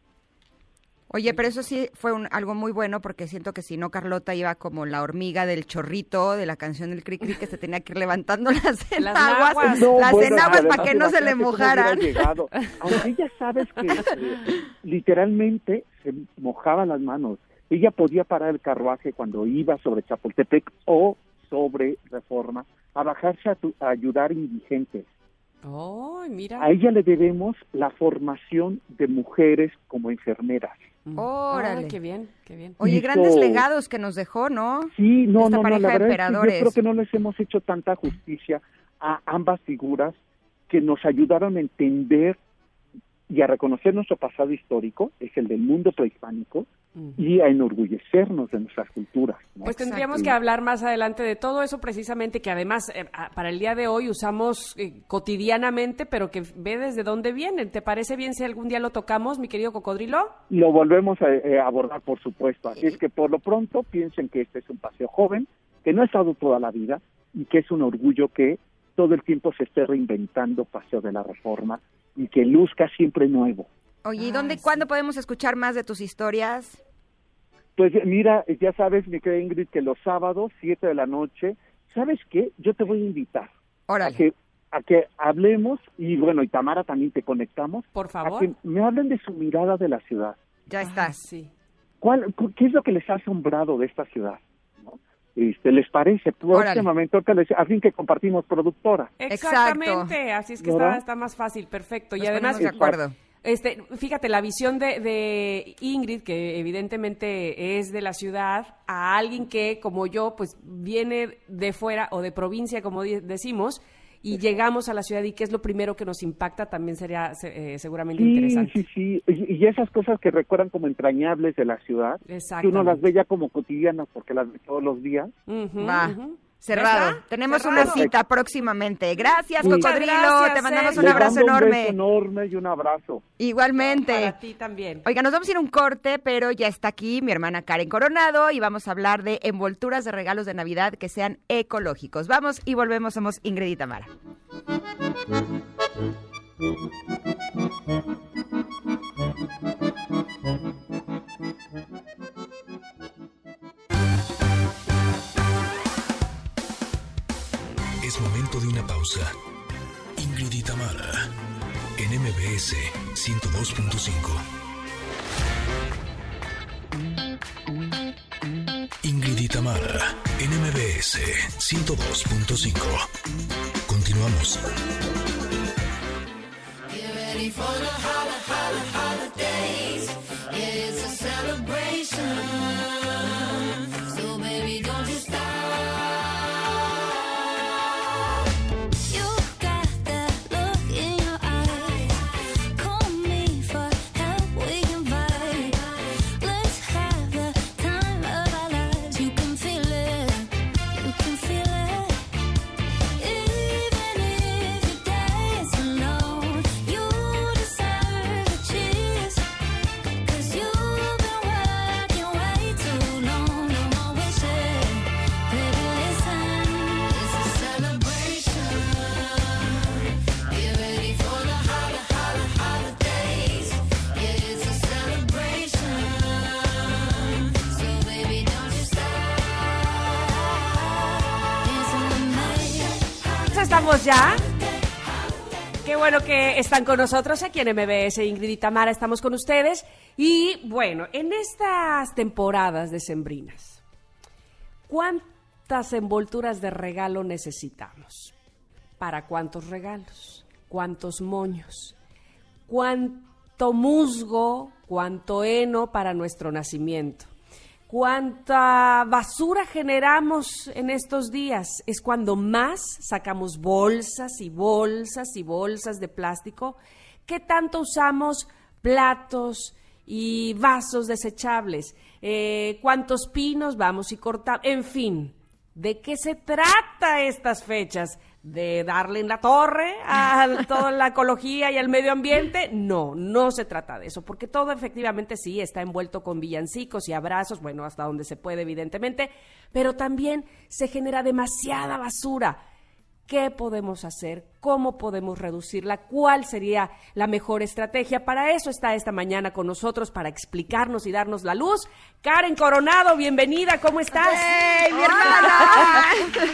Oye, pero eso sí fue algo muy bueno, porque siento que si no, Carlota iba como la hormiga del chorrito de la canción del Cri-Cri, que se tenía que ir levantando las enaguas, para que no se le mojaran. Aunque ella sabes que literalmente se mojaba las manos. Ella podía parar el carruaje cuando iba sobre Chapultepec o sobre Reforma a bajarse a ayudar indigentes. Oh, mira. A ella le debemos la formación de mujeres como enfermeras. Órale. Qué bien, qué bien. Oye, grandes legados que nos dejó, ¿no? Sí, no, la verdad emperadores. Es que yo creo que no les hemos hecho tanta justicia a ambas figuras que nos ayudaron a entender y a reconocer nuestro pasado histórico, es el del mundo prehispánico, y a enorgullecernos de nuestras culturas, ¿no? Pues tendríamos que hablar más adelante de todo eso, precisamente, que además para el día de hoy usamos cotidianamente, pero que ve desde dónde vienen. ¿Te parece bien si algún día lo tocamos, mi querido Cocodrilo? Lo volvemos a abordar, por supuesto. Así es que por lo pronto piensen que este es un paseo joven, que no ha estado toda la vida, y que es un orgullo que todo el tiempo se esté reinventando Paseo de la Reforma, y que luzca siempre nuevo. Oye, ¿y cuándo podemos escuchar más de tus historias? Pues mira, ya sabes, mi querida Ingrid, que los sábados, 7 de la noche, ¿sabes qué? Yo te voy a invitar a que hablemos, y bueno, y Tamara también te conectamos. Por favor. A que me hablen de su mirada de la ciudad. Ya estás. Sí. ¿Qué es lo que les ha asombrado de esta ciudad? ¿No? ¿Les parece? Próximamente, al fin que compartimos productora. Exactamente, así es que está más fácil, perfecto. Nos y además, de acuerdo. Fíjate, la visión de Ingrid, que evidentemente es de la ciudad, a alguien que, como yo, pues viene de fuera o de provincia, como decimos, y llegamos a la ciudad, y qué es lo primero que nos impacta, también sería seguramente interesante. Sí, y esas cosas que recuerdan como entrañables de la ciudad, que uno las ve ya como cotidianas porque las ve todos los días. Cerrado. Tenemos una cita próximamente. Gracias, Muchas Cocodrilo. gracias, Te mandamos un abrazo un enorme. beso enorme y un abrazo. Igualmente. Para ti también. Oiga, nos vamos a ir a un corte, pero ya está aquí mi hermana Karen Coronado y vamos a hablar de envolturas de regalos de Navidad que sean ecológicos. Vamos y volvemos. Somos Ingrid y Tamara. Es momento de una pausa. Ingrid y Tamara, en MBS 102.5. Ingrid y Tamara, en MBS 102.5. Continuamos. ¿Estamos ya? Qué bueno que están con nosotros aquí en MBS. Ingrid y Tamara, estamos con ustedes. Y bueno, en estas temporadas decembrinas, ¿cuántas envolturas de regalo necesitamos? ¿Para cuántos regalos? ¿Cuántos moños? ¿Cuánto musgo? ¿Cuánto heno para nuestro nacimiento? ¿Cuánta basura generamos en estos días? Es cuando más sacamos bolsas y bolsas y bolsas de plástico. ¿Qué tanto usamos platos y vasos desechables? ¿Cuántos pinos vamos y cortamos? En fin, ¿de qué se trata estas fechas? ¿De darle en la torre a toda la ecología y al medio ambiente? No, no se trata de eso, porque todo efectivamente sí está envuelto con villancicos y abrazos, bueno, hasta donde se puede evidentemente, pero también se genera demasiada basura. ¿Qué podemos hacer? ¿Cómo podemos reducirla? ¿Cuál sería la mejor estrategia? Para eso está esta mañana con nosotros, para explicarnos y darnos la luz. Karen Coronado, bienvenida, ¿cómo estás? ¡Hey, mi hermana!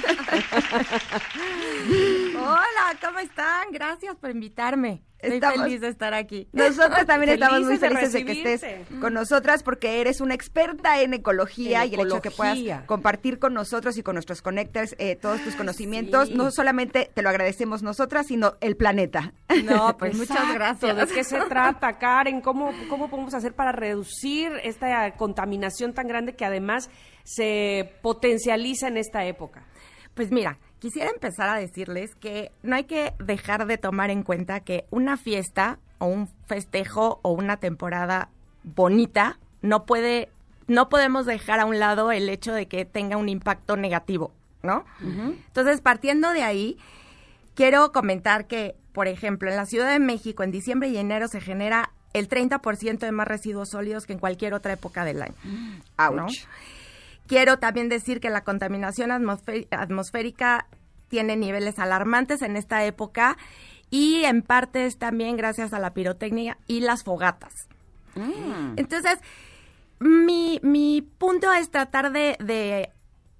Hola, ¿cómo están? Gracias por invitarme. Estoy feliz de estar aquí. Nosotros también estamos muy felices de que estés con nosotras porque eres una experta en ecología y el hecho de que puedas compartir con nosotros y con nuestros connectors todos tus conocimientos. Sí. No solamente te lo agradecemos nosotras, sino el planeta. No, pues muchas gracias. ¿De qué se trata, Karen? ¿Cómo podemos hacer para reducir esta contaminación tan grande que además se potencializa en esta época? Pues mira, quisiera empezar a decirles que no hay que dejar de tomar en cuenta que una fiesta o un festejo o una temporada bonita no podemos dejar a un lado el hecho de que tenga un impacto negativo, ¿no? Uh-huh. Entonces, partiendo de ahí, quiero comentar que, por ejemplo, en la Ciudad de México, en diciembre y enero se genera el 30% de más residuos sólidos que en cualquier otra época del año. ¡Auch! ¿No? Quiero también decir que la contaminación atmosférica tiene niveles alarmantes en esta época y en parte es también gracias a la pirotecnia y las fogatas. Entonces, mi punto es tratar de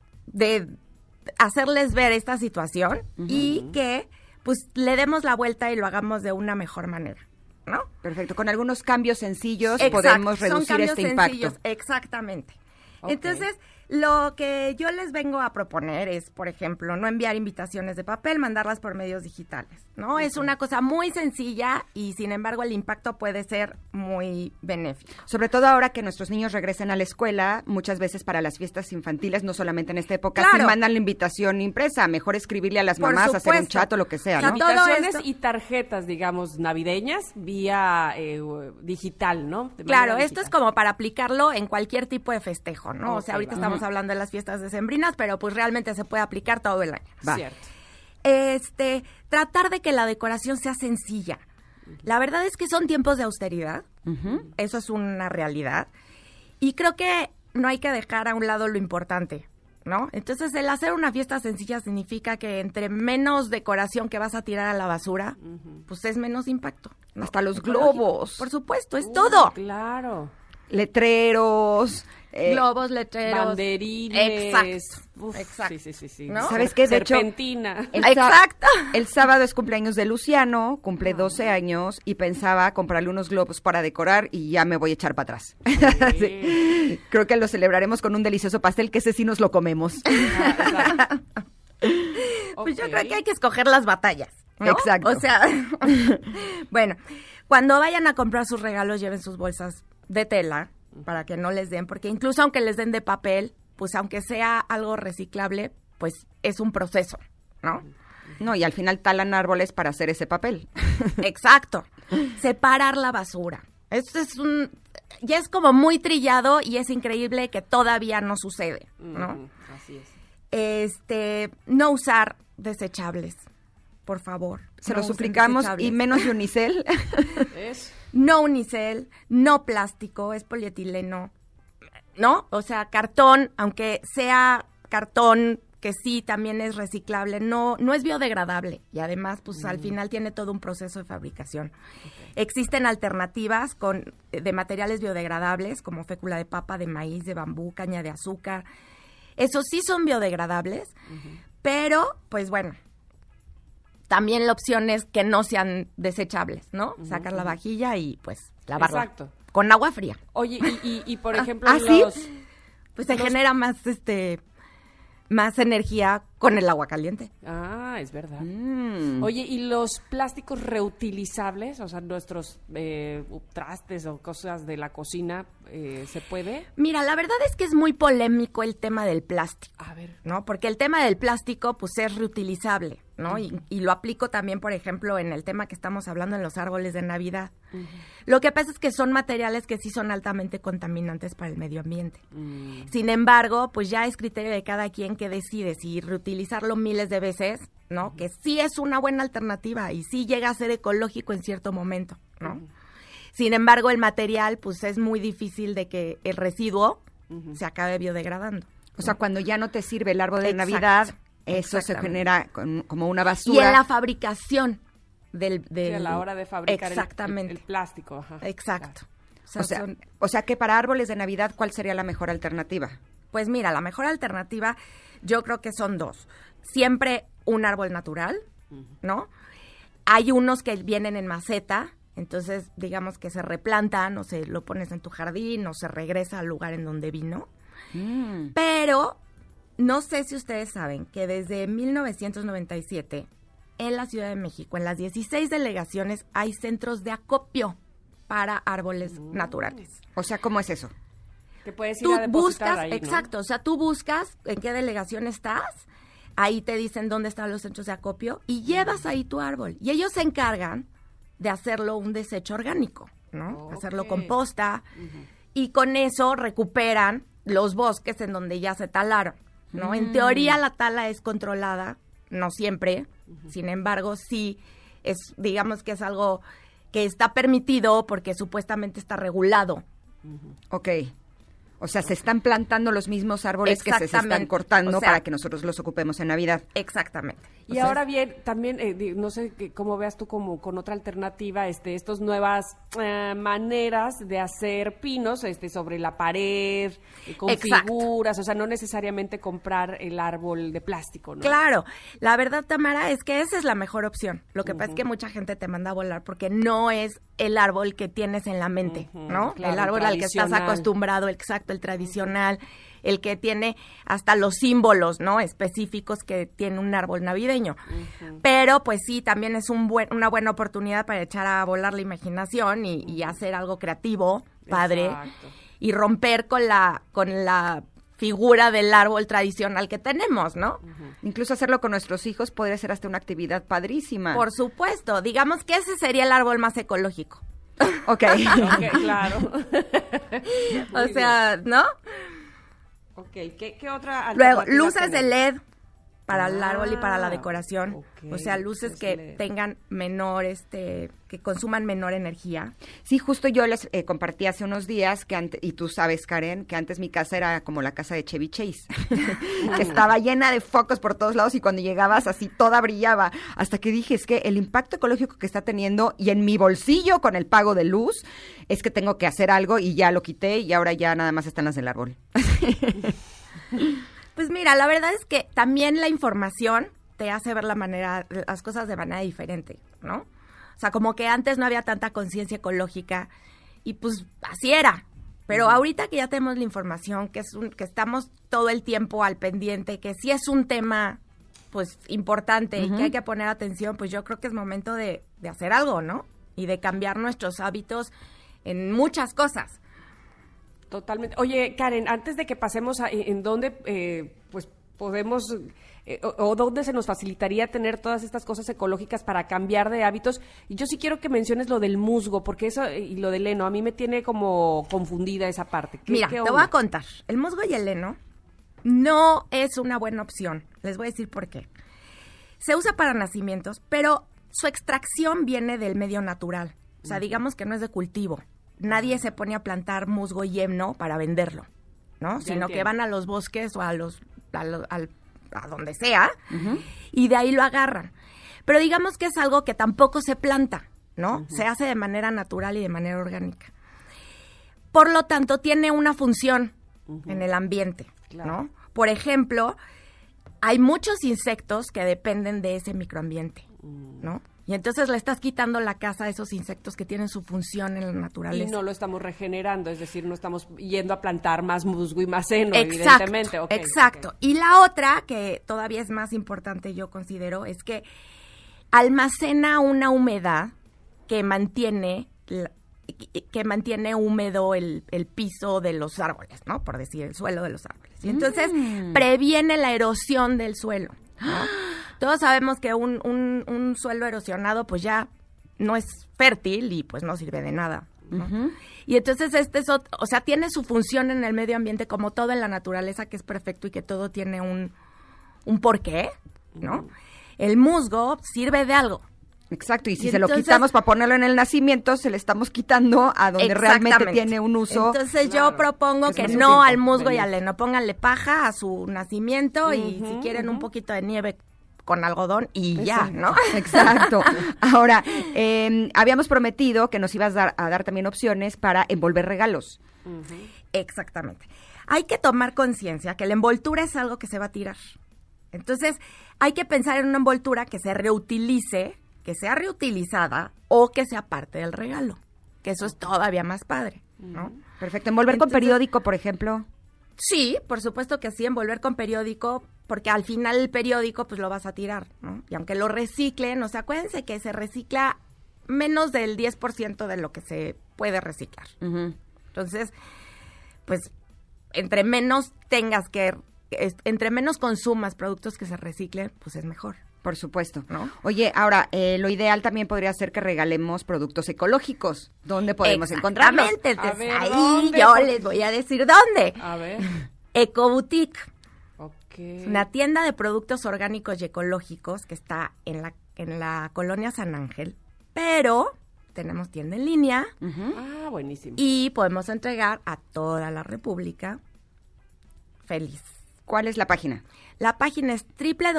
hacerles ver esta situación y que pues le demos la vuelta y lo hagamos de una mejor manera, ¿no? Perfecto, con algunos cambios sencillos podemos reducir este impacto. Exactamente. Okay. Entonces, lo que yo les vengo a proponer es, por ejemplo, no enviar invitaciones de papel, mandarlas por medios digitales, ¿no? Okay. Es una cosa muy sencilla y, sin embargo, el impacto puede ser muy benéfico. Sobre todo ahora que nuestros niños regresen a la escuela, muchas veces para las fiestas infantiles, no solamente en esta época, claro, sí mandan la invitación impresa, mejor escribirle a las mamás, hacer un chat o lo que sea, ¿no? Invitaciones y tarjetas, digamos, navideñas vía digital, ¿no? Claro, esto es como para aplicarlo en cualquier tipo de festejo, ¿no? Okay, o sea, ahorita estamos hablando de las fiestas decembrinas, pero pues realmente se puede aplicar todo el año. Cierto. Tratar de que la decoración sea sencilla. La verdad es que son tiempos de austeridad, eso es una realidad, y creo que no hay que dejar a un lado lo importante, ¿no? Entonces, el hacer una fiesta sencilla significa que entre menos decoración que vas a tirar a la basura, pues es menos impacto, ¿no? Hasta los globos. Por supuesto, es todo. Claro. Letreros, globos, letreros, banderines. Exacto. Exacto. Sí. ¿No? ¿Sabes qué? De Serpentina. hecho, el sábado es cumpleaños de Luciano, cumple 12 años y pensaba comprarle unos globos para decorar y ya me voy a echar para atrás. Sí. Creo que lo celebraremos con un delicioso pastel que ese sí nos lo comemos. Pues yo creo que hay que escoger las batallas, ¿no? Exacto. O sea, bueno, cuando vayan a comprar sus regalos, lleven sus bolsas de tela para que no les den, porque incluso aunque les den de papel, pues aunque sea algo reciclable, pues es un proceso, ¿no? No, y al final talan árboles para hacer ese papel. Exacto. Separar la basura. Esto es ya es como muy trillado y es increíble que todavía no sucede, ¿no? Así es. No usar desechables, por favor. Se lo suplicamos, y menos de unicel. No unicel, no plástico, es polietileno, ¿no? O sea, cartón, aunque sea cartón que sí también es reciclable, no es biodegradable y además pues al final tiene todo un proceso de fabricación. Okay. Existen alternativas de materiales biodegradables como fécula de papa, de maíz, de bambú, caña de azúcar. Esos sí son biodegradables, pero pues bueno, también la opción es que no sean desechables, ¿no? Sacar la vajilla y pues lavarla. Exacto. Con agua fría. Oye, y por ejemplo, ¿sí? los... Pues se genera más energía con el agua caliente. Ah, es verdad. Oye, ¿y los plásticos reutilizables, o sea, nuestros trastes o cosas de la cocina, se puede? Mira, la verdad es que es muy polémico el tema del plástico. A ver. ¿No? Porque el tema del plástico, pues, es reutilizable, ¿no? Y lo aplico también, por ejemplo, en el tema que estamos hablando en los árboles de Navidad. Lo que pasa es que son materiales que sí son altamente contaminantes para el medio ambiente. Sin embargo, pues ya es criterio de cada quien que decide si reutilizarlo miles de veces, ¿no? Que sí es una buena alternativa y sí llega a ser ecológico en cierto momento, ¿no? Sin embargo, el material, pues es muy difícil de que el residuo se acabe biodegradando. O sea, cuando ya no te sirve el árbol de Exacto. Navidad, eso se genera como una basura. Y en la fabricación del Sí, a la hora de fabricar exactamente. el plástico. Ajá. Exacto. Claro. O sea que para árboles de Navidad, ¿cuál sería la mejor alternativa? Pues mira, la mejor alternativa yo creo que son dos. Siempre un árbol natural, ¿no? Hay unos que vienen en maceta, entonces digamos que se replantan o se lo pones en tu jardín o se regresa al lugar en donde vino. Pero no sé si ustedes saben que desde 1997 en la Ciudad de México, en las 16 delegaciones, hay centros de acopio para árboles naturales. O sea, ¿cómo es eso? Te puedes ir Tú a depositar buscas, ahí, ¿no? exacto, o sea, tú buscas en qué delegación estás, ahí te dicen dónde están los centros de acopio y llevas ahí tu árbol. Y ellos se encargan de hacerlo un desecho orgánico, ¿no? Hacerlo composta y con eso recuperan los bosques en donde ya se talaron, ¿no? En teoría la tala es controlada, no siempre, sin embargo sí es, digamos que es algo que está permitido porque supuestamente está regulado. Ok. O sea, se están plantando los mismos árboles que se están Exactamente. cortando O sea, para que nosotros los ocupemos en Navidad. Exactamente. Y O sea, ahora bien, también, no sé cómo veas tú como con otra alternativa, estas nuevas maneras de hacer pinos sobre la pared, con Exacto. figuras, o sea, no necesariamente comprar el árbol de plástico, ¿no? Claro, la verdad, Tamara, es que esa es la mejor opción. Lo que pasa es que mucha gente te manda a volar porque no es el árbol que tienes en la mente, ¿no? Claro, el árbol al que estás tradicional. acostumbrado, exacto, el tradicional, el que tiene hasta los símbolos, ¿no? Específicos que tiene un árbol navideño. Pero, pues sí, también es una buena oportunidad para echar a volar la imaginación y hacer algo creativo, padre, Exacto. y romper con la figura del árbol tradicional que tenemos, ¿no? Incluso hacerlo con nuestros hijos podría ser hasta una actividad padrísima. Por supuesto, digamos que ese sería el árbol más ecológico. Ok. Ok, claro. O sea, ¿no? Ok, ¿qué otra Luego, alternativa luces de tenemos? LED para el árbol y para la decoración. ok, O sea, luces luces que LED. tengan menor, que consuman menor energía. Sí, justo yo les compartí hace unos días que antes, y tú sabes, Karen, que antes mi casa era como la casa de Chevy Chase, que estaba llena de focos por todos lados y cuando llegabas así toda brillaba, hasta que dije, es que el impacto ecológico que está teniendo y en mi bolsillo con el pago de luz, es que tengo que hacer algo y ya lo quité y ahora ya nada más están las del árbol. Pues mira, la verdad es que también la información te hace ver las cosas de manera diferente, ¿no? O sea, como que antes no había tanta conciencia ecológica y pues así era. Pero ahorita que ya tenemos la información, que estamos todo el tiempo al pendiente, que sí es un tema pues importante y que hay que poner atención, pues yo creo que es momento de hacer algo, ¿no? Y de cambiar nuestros hábitos en muchas cosas. Totalmente. Oye, Karen, antes de que pasemos a en dónde pues podemos o dónde se nos facilitaría tener todas estas cosas ecológicas para cambiar de hábitos, y yo sí quiero que menciones lo del musgo, porque eso y lo del heno, a mí me tiene como confundida esa parte. Mira, te voy a contar. El musgo y el heno no es una buena opción. Les voy a decir por qué. Se usa para nacimientos, pero su extracción viene del medio natural. O sea, digamos que no es de cultivo. Nadie se pone a plantar musgo y heno para venderlo, ¿no? Sino entiendo. que van a los bosques o a donde sea y de ahí lo agarran. Pero digamos que es algo que tampoco se planta, ¿no? Se hace de manera natural y de manera orgánica. Por lo tanto, tiene una función en el ambiente, ¿no? Por ejemplo, hay muchos insectos que dependen de ese microambiente. ¿no? Y entonces le estás quitando la casa a esos insectos que tienen su función en la naturaleza. Y no lo estamos regenerando, es decir, no estamos yendo a plantar más musgo y más heno, Exacto, evidentemente. Okay, exacto. okay. Y la otra, que todavía es más importante, yo considero, es que almacena una humedad que mantiene húmedo el piso de los árboles, ¿no? Por decir, el suelo de los árboles. Y entonces previene la erosión del suelo, ¿no? Todos sabemos que un suelo erosionado pues ya no es fértil y pues no sirve de nada, ¿no? Uh-huh. Y entonces tiene su función en el medio ambiente como todo en la naturaleza, que es perfecto y que todo tiene un porqué, ¿no? Uh-huh. El musgo sirve de algo. Exacto, y si se lo quitamos para ponerlo en el nacimiento, se le estamos quitando a donde realmente tiene un uso. Entonces yo propongo que no al musgo y al heno, pónganle paja a su nacimiento y si quieren un poquito de nieve con algodón y ya, ¿no? Exacto. Ahora, habíamos prometido que nos ibas a dar también opciones para envolver regalos. Exactamente. Hay que tomar conciencia que la envoltura es algo que se va a tirar. Entonces, hay que pensar en una envoltura que se reutilice, que sea reutilizada o que sea parte del regalo, que eso es todavía más padre, ¿no? Perfecto. ¿Envolver con periódico, por ejemplo? Sí, por supuesto que sí, envolver con periódico, porque al final el periódico pues lo vas a tirar, ¿no? Y aunque lo reciclen, o sea, acuérdense que se recicla menos del 10% de lo que se puede reciclar. Uh-huh. Entonces, pues, entre menos consumas productos que se reciclen, pues es mejor. Por supuesto, ¿no? Oye, ahora, lo ideal también podría ser que regalemos productos ecológicos. ¿Dónde podemos encontrarlos? Exactamente, ahí yo les voy a decir dónde. A ver. Ecoboutique. Okay. Es una tienda de productos orgánicos y ecológicos que está en la colonia San Ángel, pero tenemos tienda en línea. Uh-huh. Ah, buenísimo. Y podemos entregar a toda la República. Feliz. ¿Cuál es la página? La página es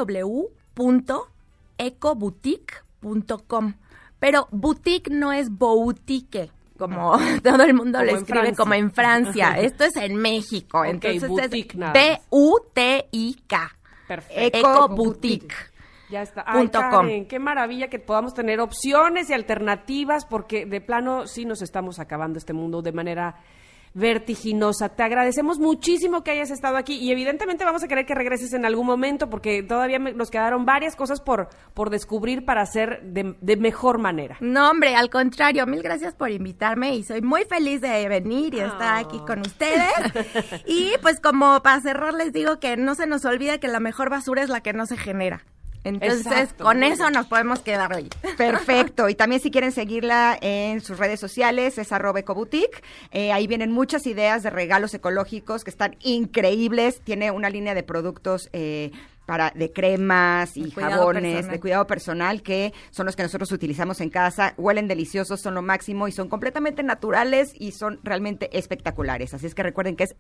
www.ecoboutique.com, pero boutique no es boutique, como todo el mundo lo escribe como en Francia. Esto es en México, okay, entonces boutique, es B-U-T-I-K. Perfecto. Ecoboutique. Ya está. Ay, Karen, qué maravilla que podamos tener opciones y alternativas, porque de plano sí nos estamos acabando este mundo de manera vertiginosa. Te agradecemos muchísimo que hayas estado aquí y evidentemente vamos a querer que regreses en algún momento porque todavía nos quedaron varias cosas por descubrir para hacer de mejor manera. No, hombre, al contrario, mil gracias por invitarme y soy muy feliz de venir y estar aquí con ustedes. Y pues como para cerrar les digo que no se nos olvide que la mejor basura es la que no se genera. Entonces, exacto, con eso nos podemos quedar ahí. Perfecto. Y también si quieren seguirla en sus redes sociales, es @ecoboutique. Ahí vienen muchas ideas de regalos ecológicos que están increíbles. Tiene una línea de productos de cremas y jabones, de cuidado personal, que son los que nosotros utilizamos en casa. Huelen deliciosos, son lo máximo y son completamente naturales y son realmente espectaculares. Así es que recuerden que es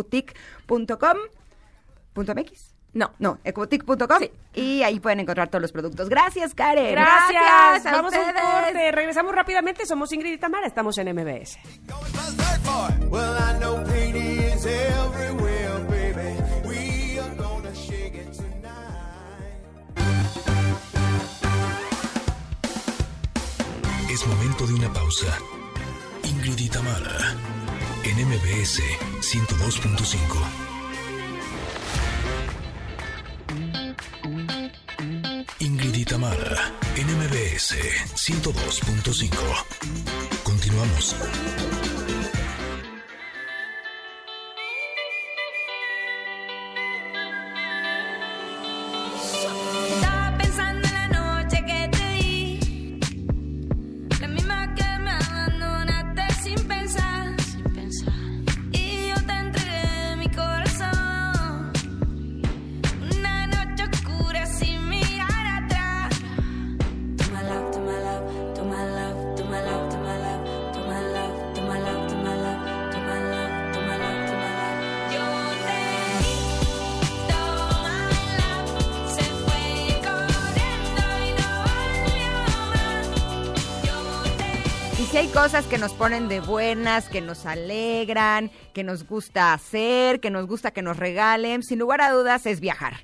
ecoboutique.com.mx. No, ecoboutique.com, sí. Y ahí pueden encontrar todos los productos. Gracias, Karen. Gracias. Vamos a un corte. Regresamos rápidamente. Somos Ingrid y Tamara. Estamos en MBS. Es momento de una pausa. Ingrid y Tamara en MBS 102.5. Ingrid y Tamara, en MBS 102.5. Continuamos. Estaba pensando en la noche que te di, la misma que me abandonaste sin pensar. Y yo te entregué mi corazón, una noche oscura sin mirar atrás. To my love, to my love, to my love, to my love, to my love, to my love, to my love, to my love, to my love, to my love, to my love. Yo te di todo my love, se fue corriendo y no volvió más. Yo te Y si hay cosas que nos ponen de buenas, que nos alegran, que nos gusta hacer, que nos gusta que nos regalen, sin lugar a dudas es viajar.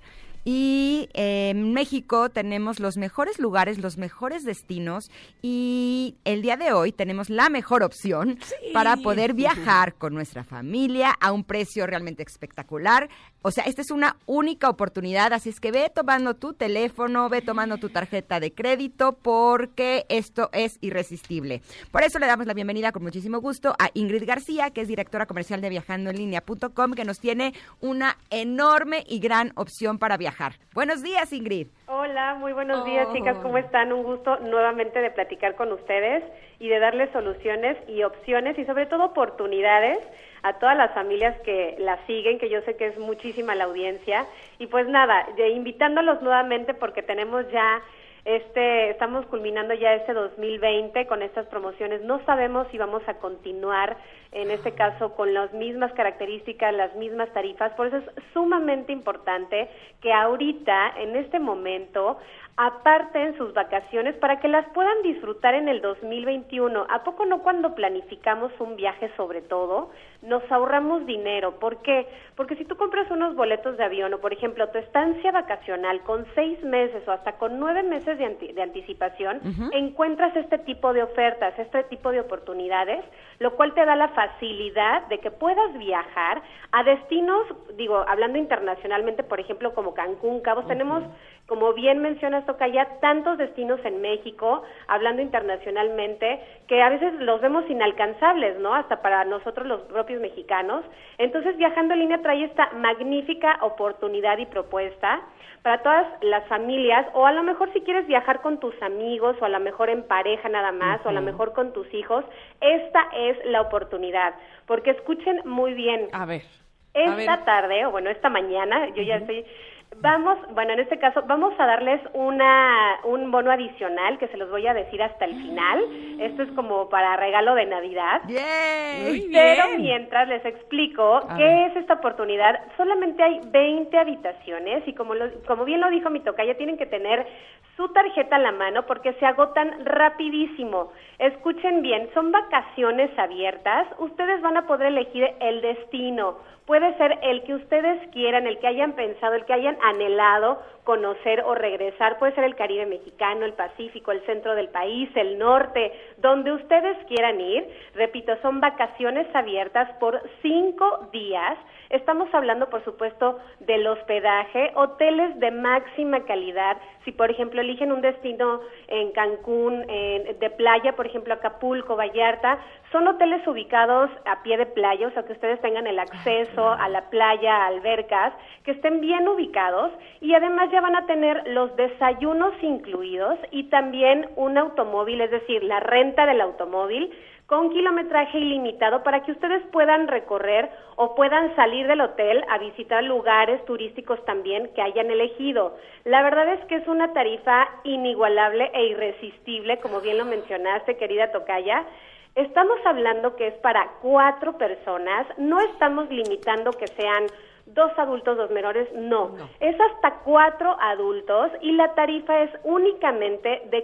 Y en México tenemos los mejores lugares, los mejores destinos, y el día de hoy tenemos la mejor opción para poder viajar con nuestra familia a un precio realmente espectacular. O sea, esta es una única oportunidad, así es que ve tomando tu teléfono, ve tomando tu tarjeta de crédito, porque esto es irresistible. Por eso le damos la bienvenida con muchísimo gusto a Ingrid García, que es directora comercial de viajandoenlinea.com, que nos tiene una enorme y gran opción para viajar. Buenos días, Ingrid. Hola, muy buenos días, chicas, ¿cómo están? Un gusto nuevamente de platicar con ustedes y de darles soluciones y opciones y sobre todo oportunidades a todas las familias que la siguen, que yo sé que es muchísima la audiencia. Y pues nada, invitándolos nuevamente porque tenemos ya estamos culminando ya este 2020 con estas promociones. No sabemos si vamos a continuar, en este caso, con las mismas características, las mismas tarifas. Por eso es sumamente importante que ahorita, en este momento, aparten sus vacaciones para que las puedan disfrutar en el 2021. ¿A poco no cuando planificamos un viaje, sobre todo, nos ahorramos dinero? ¿Por qué? Porque si tú compras unos boletos de avión o, por ejemplo, tu estancia vacacional con 6 meses o hasta con 9 meses de anticipación, encuentras este tipo de ofertas, este tipo de oportunidades, lo cual te da la facilidad de que puedas viajar a destinos, digo, hablando internacionalmente, por ejemplo, como Cancún, Cabos. Tenemos, como bien mencionas, Tocaya, tantos destinos en México, hablando internacionalmente, que a veces los vemos inalcanzables, ¿no? Hasta para nosotros los propios mexicanos. Entonces, Viajando en Línea trae esta magnífica oportunidad y propuesta para todas las familias, o a lo mejor si quieres viajar con tus amigos, o a lo mejor en pareja nada más, o a lo mejor con tus hijos. Esta es la oportunidad, porque escuchen muy bien. Esta tarde, o bueno, esta mañana, yo ya estoy... en este caso, vamos a darles un bono adicional que se los voy a decir hasta el final. Esto es como para regalo de Navidad. Pero mientras les explico qué es esta oportunidad, solamente hay 20 habitaciones y como bien lo dijo mi tocaya, tienen que tener su tarjeta a la mano porque se agotan rapidísimo. Escuchen bien, son vacaciones abiertas. Ustedes van a poder elegir el destino. Puede ser el que ustedes quieran, el que hayan pensado, el que hayan anhelado conocer o regresar. Puede ser el Caribe mexicano, el Pacífico, el centro del país, el norte, donde ustedes quieran ir. Repito, son vacaciones abiertas por 5 días. Estamos hablando, por supuesto, del hospedaje, hoteles de máxima calidad. Si, por ejemplo, eligen un destino en Cancún, de playa, por ejemplo, Acapulco, Vallarta, son hoteles ubicados a pie de playa, o sea, que ustedes tengan el acceso a la playa, a albercas, que estén bien ubicados, y además ya van a tener los desayunos incluidos y también un automóvil, es decir, la renta del automóvil, con kilometraje ilimitado para que ustedes puedan recorrer o puedan salir del hotel a visitar lugares turísticos también que hayan elegido. La verdad es que es una tarifa inigualable e irresistible, como bien lo mencionaste, querida tocaya. Estamos hablando que es para 4 personas, no estamos limitando que sean 2 adultos, 2 menores, no. Es hasta 4 adultos y la tarifa es únicamente de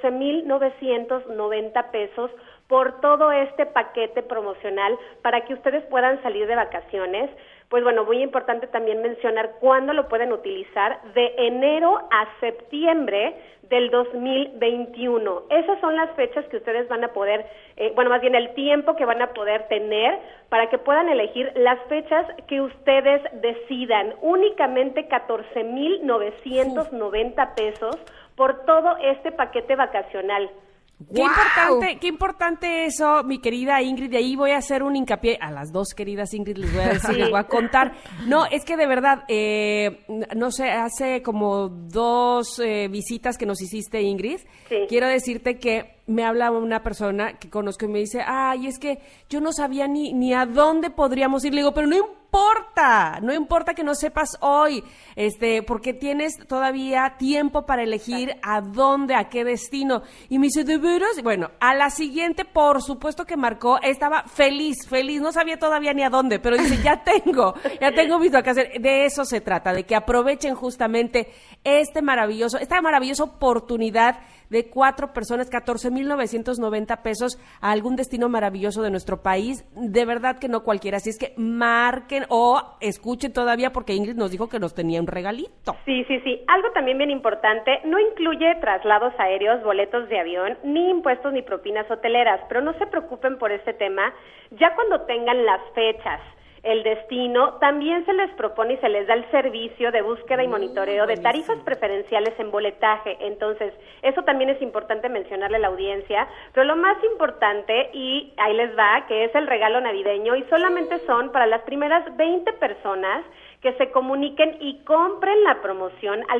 14,990 pesos por todo este paquete promocional para que ustedes puedan salir de vacaciones. Pues bueno, muy importante también mencionar cuándo lo pueden utilizar, de enero a septiembre del 2021. Esas son las fechas que ustedes van a poder, más bien el tiempo que van a poder tener para que puedan elegir las fechas que ustedes decidan. Únicamente 14,990 pesos por todo este paquete vacacional. Qué importante eso, mi querida Ingrid. De ahí voy a hacer un hincapié a las 2 queridas Ingrid, les voy a decir, les voy a contar. No, es que de verdad, no sé, hace como 2 visitas que nos hiciste, Ingrid. Quiero decirte que me habla una persona que conozco y me dice, ay, es que yo no sabía ni a dónde podríamos ir. Le digo, pero no importa que no sepas hoy, porque tienes todavía tiempo para elegir a dónde, a qué destino. Y me dice, ¿de veras? Bueno, a la siguiente, por supuesto que marcó, estaba feliz, no sabía todavía ni a dónde, pero dice, ya tengo mis vacaciones. De eso se trata, de que aprovechen justamente esta maravillosa oportunidad de 4 personas, 14,990 pesos a algún destino maravilloso de nuestro país. De verdad que no cualquiera. Así es que marquen o escuchen todavía porque Ingrid nos dijo que nos tenía un regalito. Sí. Algo también bien importante, no incluye traslados aéreos, boletos de avión, ni impuestos ni propinas hoteleras, pero no se preocupen por este tema. Ya cuando tengan las fechas, el destino, también se les propone y se les da el servicio de búsqueda y monitoreo de tarifas preferenciales en boletaje. Entonces, eso también es importante mencionarle a la audiencia, pero lo más importante, y ahí les va, que es el regalo navideño, y solamente son para las primeras 20 personas que se comuniquen y compren la promoción al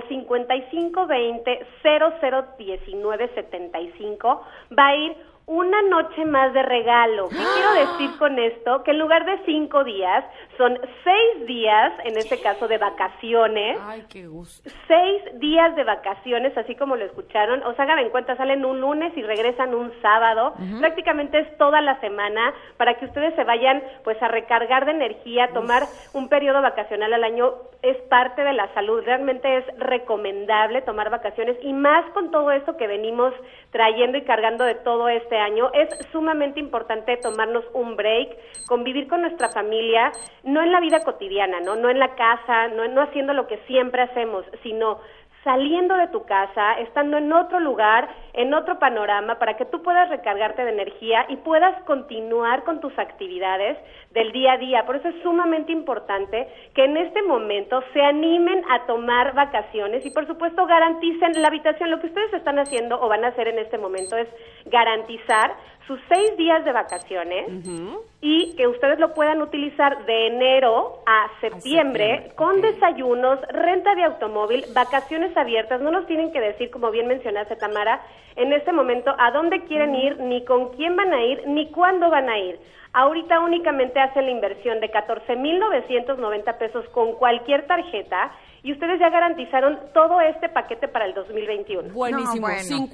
5520-001975, va a ir una noche más de regalo. ¿Qué quiero decir con esto? Que en lugar de 5 días, son 6 días, en este caso de vacaciones. Ay, qué gusto. 6 días de vacaciones, así como lo escucharon. O sea, hagan en cuenta, salen un lunes y regresan un sábado. Prácticamente es toda la semana para que ustedes se vayan pues a recargar de energía, tomar un periodo vacacional al año es parte de la salud. Realmente es recomendable tomar vacaciones y más con todo esto que venimos trayendo y cargando de todo este año. Es sumamente importante tomarnos un break, convivir con nuestra familia, no en la vida cotidiana, no en la casa, no haciendo lo que siempre hacemos, sino saliendo de tu casa, estando en otro lugar, en otro panorama, para que tú puedas recargarte de energía y puedas continuar con tus actividades del día a día. Por eso es sumamente importante que en este momento se animen a tomar vacaciones y, por supuesto, garanticen la habitación. Lo que ustedes están haciendo o van a hacer en este momento es garantizar sus 6 días de vacaciones y que ustedes lo puedan utilizar de enero a septiembre con desayunos, renta de automóvil, vacaciones abiertas. No nos tienen que decir, como bien mencionaste, Tamara, en este momento a dónde quieren ir, ni con quién van a ir, ni cuándo van a ir. Ahorita únicamente hacen la inversión de 14,990 pesos con cualquier tarjeta y ustedes ya garantizaron todo este paquete para el 2021. Buenísimo.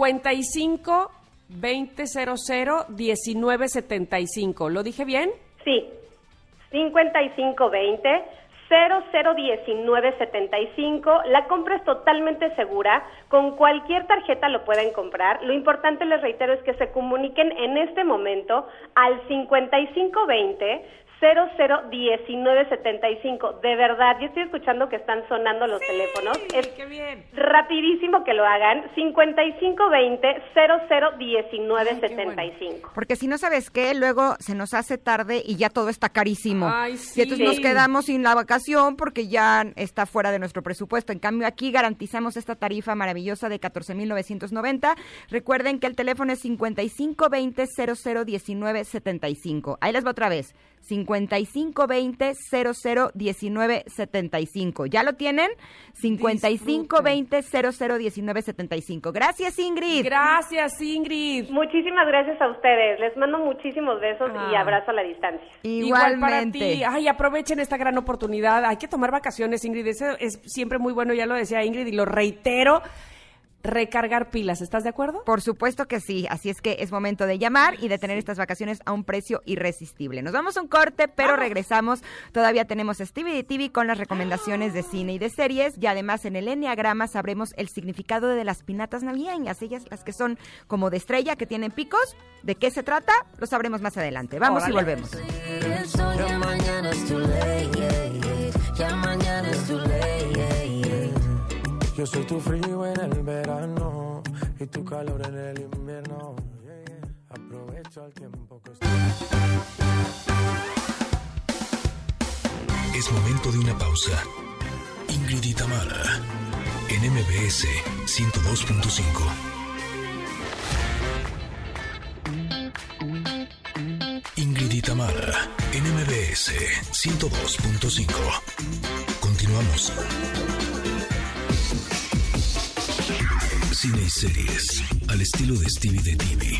55-2000-1975. ¿Lo dije bien? Sí. 55-20-001975. La compra es totalmente segura. Con cualquier tarjeta lo pueden comprar. Lo importante, les reitero, es que se comuniquen en este momento al 5520-001975. De verdad, yo estoy escuchando que están sonando los teléfonos. Es qué bien. Rapidísimo que lo hagan. 5520-001975. Porque si no sabes qué, luego se nos hace tarde y ya todo está carísimo. Ay, sí. Y entonces nos quedamos sin la vacación porque ya está fuera de nuestro presupuesto. En cambio, aquí garantizamos esta tarifa maravillosa de 14,990. Recuerden que el teléfono es 5520-001975. Ahí les va otra vez. 5520-001975. ¿Ya lo tienen? 5520-001975. Gracias, Ingrid. Gracias, Ingrid. Muchísimas gracias a ustedes. Les mando muchísimos besos y abrazo a la distancia. Igual para ti. Ay, aprovechen esta gran oportunidad. Hay que tomar vacaciones, Ingrid. Eso es siempre muy bueno, ya lo decía Ingrid, y lo reitero. Recargar pilas, ¿estás de acuerdo? Por supuesto que sí, así es que es momento de llamar y de tener estas vacaciones a un precio irresistible. Nos vamos a un corte, pero regresamos. Todavía tenemos Stevie de TV con las recomendaciones de cine y de series, y además en el Enneagrama sabremos el significado de las pinatas navideñas, ellas las que son como de estrella, que tienen picos. ¿De qué se trata? Lo sabremos más adelante. Vamos y volvemos. Ya mañana es too late, ya mañana es too late. Yo soy tu frío en el verano y tu calor en el invierno. Aprovecho el tiempo que estoy. Es momento de una pausa. Ingrid y Tamara, en MBS 102.5. Ingrid y Tamara, en MBS 102.5. Continuamos. Cine y series, al estilo de Stevie de TV.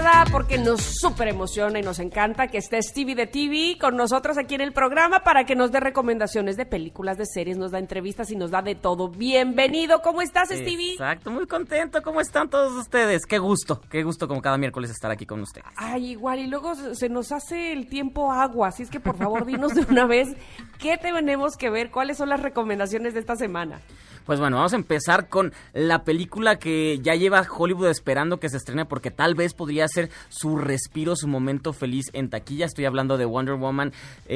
invitada porque nos súper emociona y nos encanta que esté Stevie de TV con nosotros aquí en el programa para que nos dé recomendaciones de películas, de series, nos da entrevistas y nos da de todo. Bienvenido, ¿cómo estás, Stevie? Exacto, muy contento. ¿Cómo están todos ustedes? Qué gusto como cada miércoles estar aquí con ustedes. Ay, igual, y luego se nos hace el tiempo agua, así es que por favor dinos de una vez qué tenemos que ver, cuáles son las recomendaciones de esta semana. Pues bueno, vamos a empezar con la película que ya lleva Hollywood esperando que se estrene porque tal vez podría ser su respiro, su momento feliz en taquilla. Estoy hablando de Wonder Woman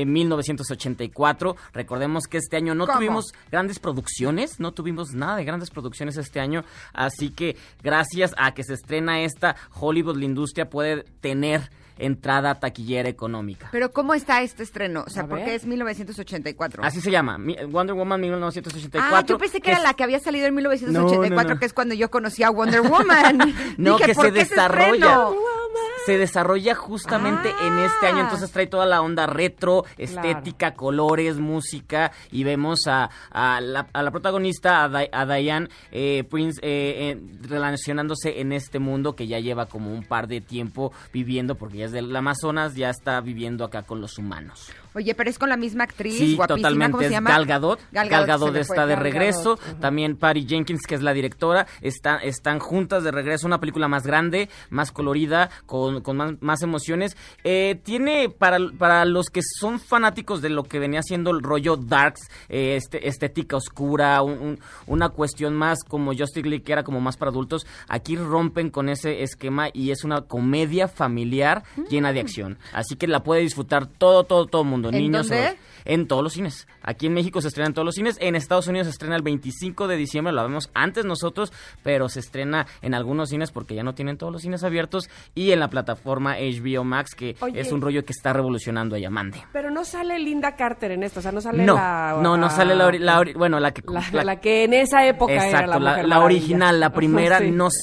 1984. Recordemos que este año no tuvimos grandes producciones, no tuvimos nada de grandes producciones este año, así que gracias a que se estrena esta, Hollywood, la industria puede tener entrada taquillera económica. Pero ¿cómo está este estreno? O sea, porque es 1984. Así se llama, Wonder Woman 1984. Ah, yo pensé que era la que había salido en 1984, no. Que es cuando yo conocí a Wonder Woman. No, dije, que se desarrolla. Se desarrolla justamente en este año, entonces trae toda la onda retro, estética, colores, música, y vemos a la protagonista, a Diane Prince, relacionándose en este mundo que ya lleva como un par de tiempo viviendo, porque ya es del Amazonas, ya está viviendo acá con los humanos. Oye, pero es con la misma actriz, sí, guapísima, totalmente. ¿cómo se llama? Gal Gadot. Gal Gadot está de regreso. También Patty Jenkins, que es la directora, están juntas de regreso. Una película más grande, más colorida, con más emociones. Tiene, para los que son fanáticos de lo que venía siendo el rollo darks, estética oscura, una cuestión más como Justice League, que era como más para adultos, aquí rompen con ese esquema y es una comedia familiar llena de acción. Así que la puede disfrutar todo el mundo. ¿En niños, dónde? En todos los cines. Aquí en México se estrena en todos los cines. En Estados Unidos se estrena el 25 de diciembre. Lo vemos antes nosotros, pero se estrena en algunos cines porque ya no tienen todos los cines abiertos. Y en la plataforma HBO Max, que es un rollo que está revolucionando a Yamande. Pero no sale Linda Carter en esto, o sea, no sale no sale la que en esa época exacto, era la Mujer la original, la primera, sí. no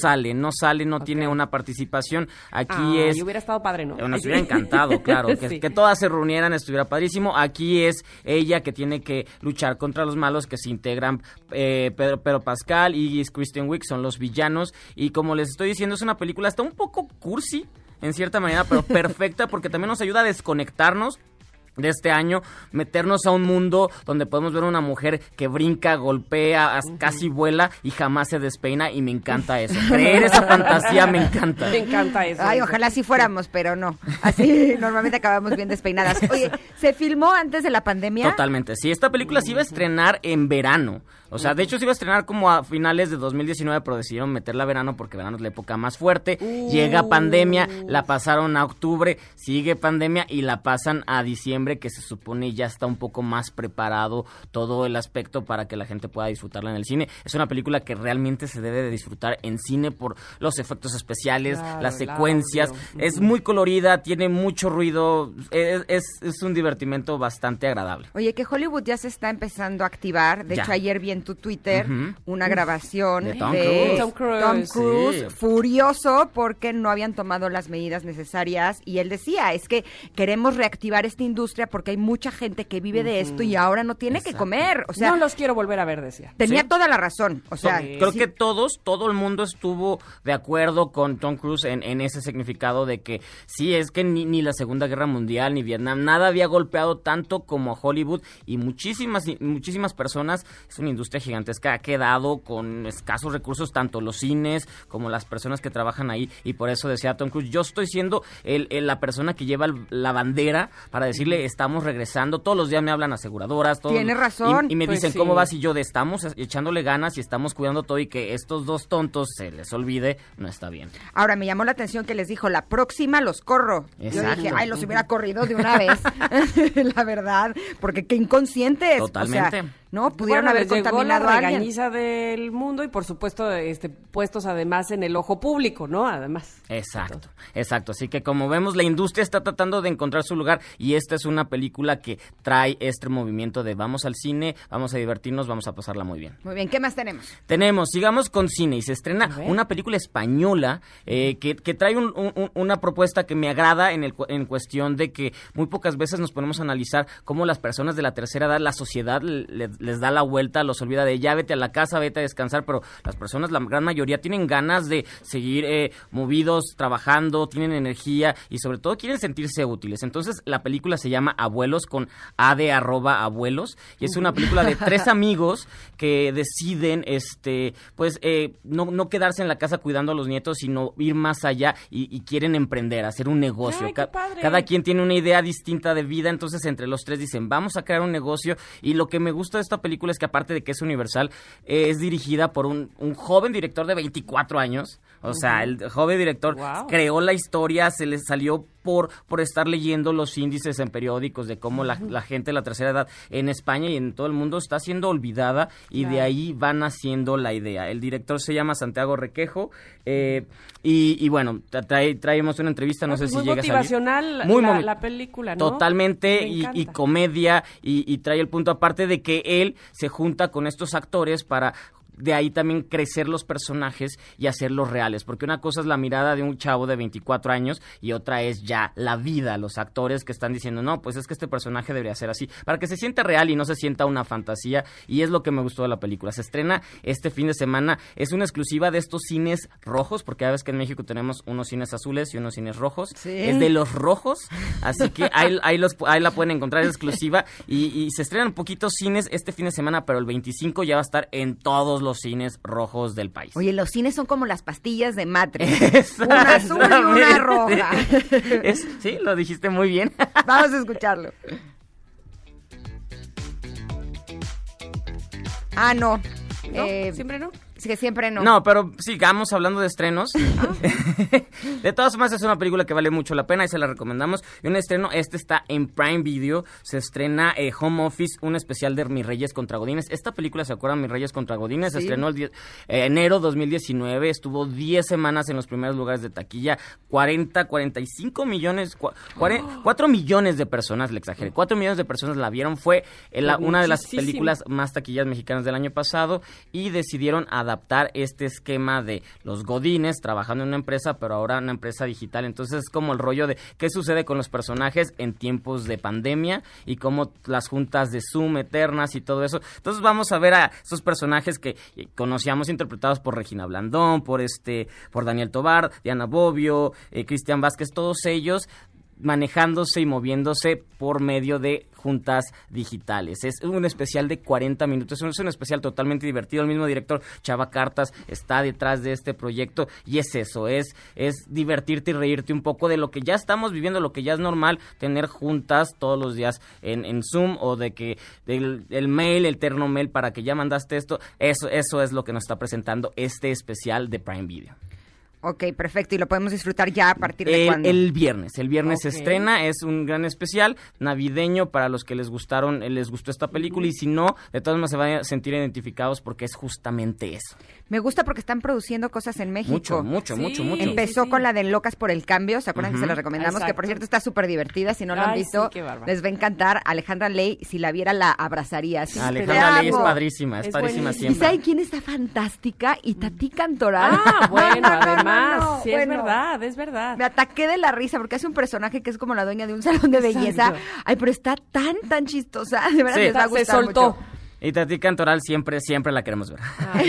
tiene una participación. Aquí y hubiera estado padre, ¿no? Nos hubiera encantado, claro, sí. que todas se reunieran, estuviera padrísimo. Aquí es ella que tiene que luchar contra los malos, que se integran Pedro Pascal y Kristen Wiig, son los villanos. Y como les estoy diciendo, es una película hasta un poco cursi, en cierta manera, pero perfecta, porque también nos ayuda a desconectarnos de este año, meternos a un mundo donde podemos ver una mujer que brinca, golpea, casi vuela y jamás se despeina, y me encanta eso. Creer esa fantasía me encanta. Me encanta eso. Ay, ojalá así fuéramos, pero no. Así normalmente acabamos bien despeinadas. Oye, ¿se filmó antes de la pandemia? Totalmente, sí. Esta película se iba a estrenar en verano. O sea, de hecho se iba a estrenar como a finales de 2019, pero decidieron meterla a verano porque verano es la época más fuerte. Llega pandemia, la pasaron a octubre, sigue pandemia y la pasan a diciembre, que se supone ya está un poco más preparado todo el aspecto para que la gente pueda disfrutarla en el cine. Es una película que realmente se debe de disfrutar en cine por los efectos especiales, las secuencias. Es muy colorida, tiene mucho ruido, es un divertimento bastante agradable. Oye, que Hollywood ya se está empezando a activar. De hecho, ayer vi en tu Twitter una grabación de Tom Cruise, sí. Furioso porque no habían tomado las medidas necesarias, y él decía, es que queremos reactivar esta industria porque hay mucha gente que vive de esto y ahora no tiene que comer. O sea, no los quiero volver a ver, decía. Tenía toda la razón. O sea, creo que todo el mundo estuvo de acuerdo con Tom Cruise en ese significado de que sí, es que ni la Segunda Guerra Mundial ni Vietnam, nada había golpeado tanto como a Hollywood, y muchísimas personas. Es una industria gigantesca, ha quedado con escasos recursos, tanto los cines como las personas que trabajan ahí, y por eso decía Tom Cruise, yo estoy siendo la persona que lleva la bandera para decirle, estamos regresando. Todos los días me hablan aseguradoras, tiene razón, y me dicen, ¿cómo vas? Y yo, estamos echándole ganas y estamos cuidando todo, y que estos dos tontos se les olvide, no está bien. Ahora, me llamó la atención que les dijo, la próxima los corro. Exacto. Yo dije, ay, los hubiera corrido de una vez, la verdad, porque qué inconscientes. Totalmente. O sea, ¿no? Pudieron haber contaminado a alguien. La regañiza del mundo y, por supuesto, puestos además en el ojo público, ¿no? Además. Exacto. Así que, como vemos, la industria está tratando de encontrar su lugar, y esta es una película que trae este movimiento de vamos al cine, vamos a divertirnos, vamos a pasarla muy bien. Muy bien, ¿qué más tenemos? Sigamos con cine, y se estrena una película española que trae una propuesta que me agrada en cuestión de que muy pocas veces nos ponemos a analizar cómo las personas de la tercera edad, la sociedad les da la vuelta, los olvida de ya vete a la casa, vete a descansar, pero las personas, la gran mayoría, tienen ganas de seguir movidos, trabajando, tienen energía y sobre todo quieren sentirse útiles. Entonces la película se llama Abuelos, con A de @abuelos, y es una película de 3 amigos que deciden no quedarse en la casa cuidando a los nietos, sino ir más allá y quieren emprender, hacer un negocio. Ay, qué padre. Cada quien tiene una idea distinta de vida, entonces entre los 3 dicen, vamos a crear un negocio. Y lo que me gusta de esta película es que, aparte de que es universal, es dirigida por un joven director de 24 años. O sea, el joven director creó la historia, se le salió por estar leyendo los índices en periódicos de cómo la gente de la tercera edad en España y en todo el mundo está siendo olvidada, y de ahí van haciendo la idea. El director se llama Santiago Requejo, y bueno, traemos una entrevista, no sé si llega a salir. Motivacional la película, ¿no? Totalmente, y comedia, y trae el punto aparte de que él se junta con estos actores para de ahí también crecer los personajes y hacerlos reales, porque una cosa es la mirada de un chavo de 24 años y otra es ya la vida, los actores que están diciendo, no, pues es que este personaje debería ser así, para que se sienta real y no se sienta una fantasía, y es lo que me gustó de la película. Se estrena este fin de semana, es una exclusiva de estos cines rojos, porque ya ves que en México tenemos unos cines azules y unos cines rojos, es de los rojos, así que ahí la pueden encontrar, es exclusiva, y se estrenan poquitos cines este fin de semana, pero el 25 ya va a estar en todos los cines rojos del país. Oye, los cines son como las pastillas de Matrix. Una azul y una roja. Sí, lo dijiste muy bien. Vamos a escucharlo. No. ¿Siempre no? Que siempre no. No, pero sigamos hablando de estrenos. De todas formas, es una película que vale mucho la pena y se la recomendamos. Y un estreno, está en Prime Video. Se estrena Home Office, un especial de Mis Reyes contra Godines. Esta película, ¿se acuerdan? Mis Reyes contra Godines. Se estrenó enero 2019. Estuvo 10 semanas en los primeros lugares de taquilla. 45 millones, 4 millones de personas, le exageré. 4 millones de personas la vieron. Fue una de las películas más taquillas mexicanas del año pasado, y decidieron adaptar este esquema de los godines trabajando en una empresa, pero ahora una empresa digital. Entonces es como el rollo de qué sucede con los personajes en tiempos de pandemia y cómo las juntas de Zoom eternas y todo eso. Entonces vamos a ver a esos personajes que conocíamos interpretados por Regina Blandón, por Daniel Tobar, Diana Bobbio, Cristian Vázquez, todos ellos manejándose y moviéndose por medio de juntas digitales. Es un especial de 40 minutos, es un especial totalmente divertido. El mismo director, Chava Cartas, está detrás de este proyecto, y es eso, es divertirte y reírte un poco de lo que ya estamos viviendo, lo que ya es normal, tener juntas todos los días en Zoom, o de que el mail, el terno mail para que ya mandaste esto. Eso es lo que nos está presentando este especial de Prime Video. Ok, perfecto. ¿Y lo podemos disfrutar ya a partir de cuándo? El viernes. El viernes se estrena. Es un gran especial navideño para los que les gustó esta película. Y si no, de todas maneras se van a sentir identificados, porque es justamente eso. Me gusta porque están produciendo cosas en México. Mucho. Empezó con la de Locas por el Cambio. ¿Se acuerdan que se la recomendamos? Exacto. Que, por cierto, está súper divertida. Si no lo han visto, les va a encantar. Alejandra Ley, si la viera, la abrazaría. Sí, Alejandra Ley es padrísima. Es padrísima siempre. ¿Y sabe quién está fantástica? Y Tati Cantoral. Bueno, además. Sí, Bueno, es verdad. Me ataqué de la risa porque hace un personaje que es como la dueña de un salón de belleza. Ay, pero está tan chistosa. De verdad les va a gustar se soltó mucho. Y Tati Cantoral siempre la queremos ver.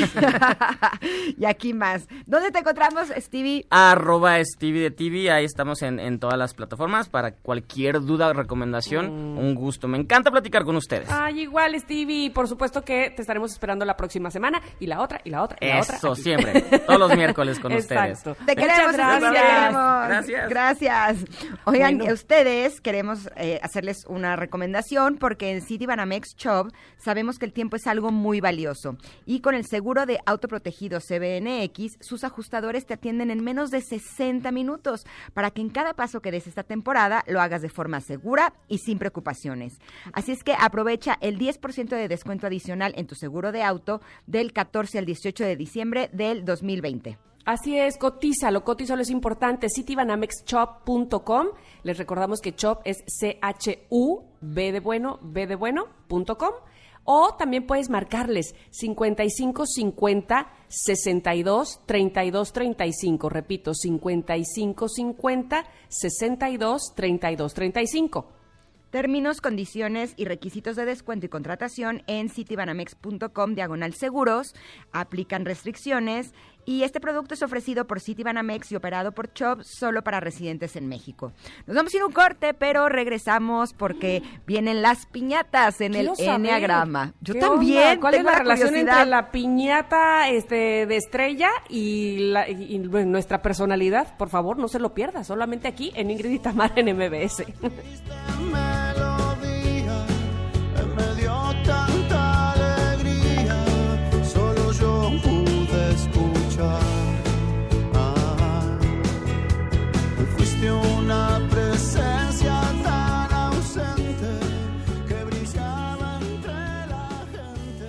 Y aquí más. ¿Dónde te encontramos, Stevie? @Stevie de TV. Ahí estamos en todas las plataformas. Para cualquier duda o recomendación, un gusto. Me encanta platicar con ustedes. Ay, igual, Stevie. Por supuesto que te estaremos esperando la próxima semana. Y la otra. Eso, siempre. Todos los miércoles con ustedes. Te queremos, gracias. Gracias. Oigan, a ustedes queremos hacerles una recomendación, porque en Citibanamex Shop sabemos que el tiempo es algo muy valioso, y con el seguro de auto protegido CBNX, sus ajustadores te atienden en menos de 60 minutos para que en cada paso que des esta temporada lo hagas de forma segura y sin preocupaciones. Así es que aprovecha el 10% de descuento adicional en tu seguro de auto del 14 al 18 de diciembre del 2020. Así es, cotízalo es importante. Citibanamexshop.com. Les recordamos que shop es CHUB.com. O también puedes marcarles 5550 62 32 35. Repito, 5550 62 32 35. Términos, condiciones y requisitos de descuento y contratación en citibanamex.com/seguros. Aplican restricciones. Y este producto es ofrecido por Citibanamex y operado por Chubb, solo para residentes en México. Nos vamos a ir a un corte, pero regresamos porque vienen las piñatas en el Enneagrama. Yo también. ¿Cuál es tengo la relación curiosidad. entre la piñata de Estrella y bueno, nuestra personalidad? Por favor, no se lo pierda. Solamente aquí en Ingrid y Tamara en MBS. Melodía me dio tanta alegría, solo yo pude escuchar. Fuiste una presencia tan ausente que brillaba entre la gente.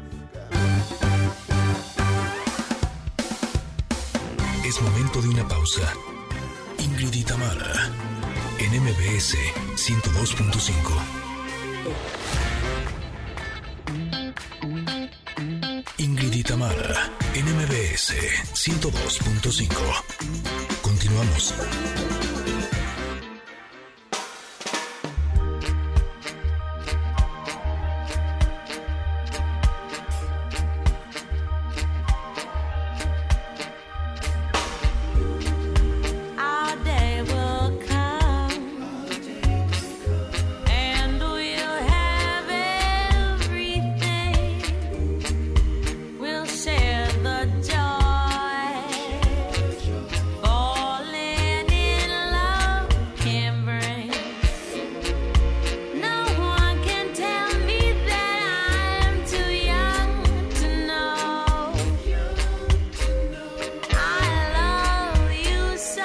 Es momento de una pausa. Ingrid y Tamara en MBS 102.5. Ingrid y Tamara en MBS 102.5. Continuamos. Our day will come, and we'll have everything. We'll share the joy, falling in love can bring. No one can tell me that I'm too young to know. I love you so,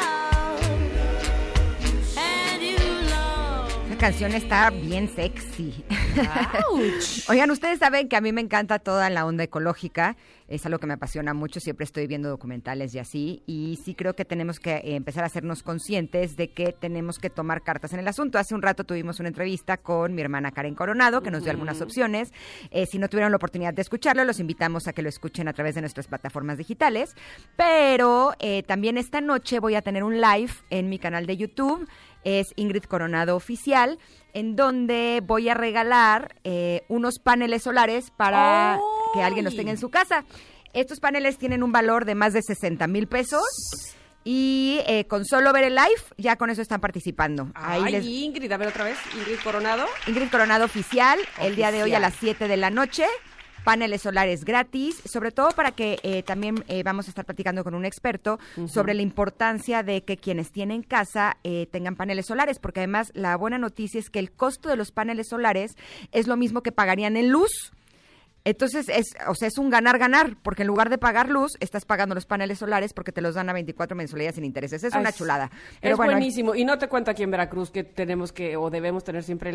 and you love. Esta canción está bien sexy. Oigan, ustedes saben que a mí me encanta toda la onda ecológica, es algo que me apasiona mucho, siempre estoy viendo documentales y así, y sí creo que tenemos que empezar a hacernos conscientes de que tenemos que tomar cartas en el asunto. Hace un rato tuvimos una entrevista con mi hermana Karen Coronado, que nos dio algunas opciones. Si no tuvieron la oportunidad de escucharlo, los invitamos a que lo escuchen a través de nuestras plataformas digitales, pero también esta noche voy a tener un live en mi canal de YouTube, es Ingrid Coronado Oficial, en donde voy a regalar unos paneles solares para que alguien los tenga en su casa. Estos paneles tienen un valor de más de 60,000 pesos y con solo ver el live, ya con eso están participando. Ingrid, a ver otra vez, Ingrid Coronado. Ingrid Coronado Oficial, el día de hoy a las 7 de la noche. Paneles solares gratis, sobre todo para que también vamos a estar platicando con un experto sobre la importancia de que quienes tienen casa tengan paneles solares, porque además la buena noticia es que el costo de los paneles solares es lo mismo que pagarían en luz. Entonces, es un ganar-ganar, porque en lugar de pagar luz, estás pagando los paneles solares porque te los dan a 24 mensualidades sin intereses. Es una chulada. Pero Es bueno, buenísimo. Y no te cuento aquí en Veracruz que tenemos o debemos tener siempre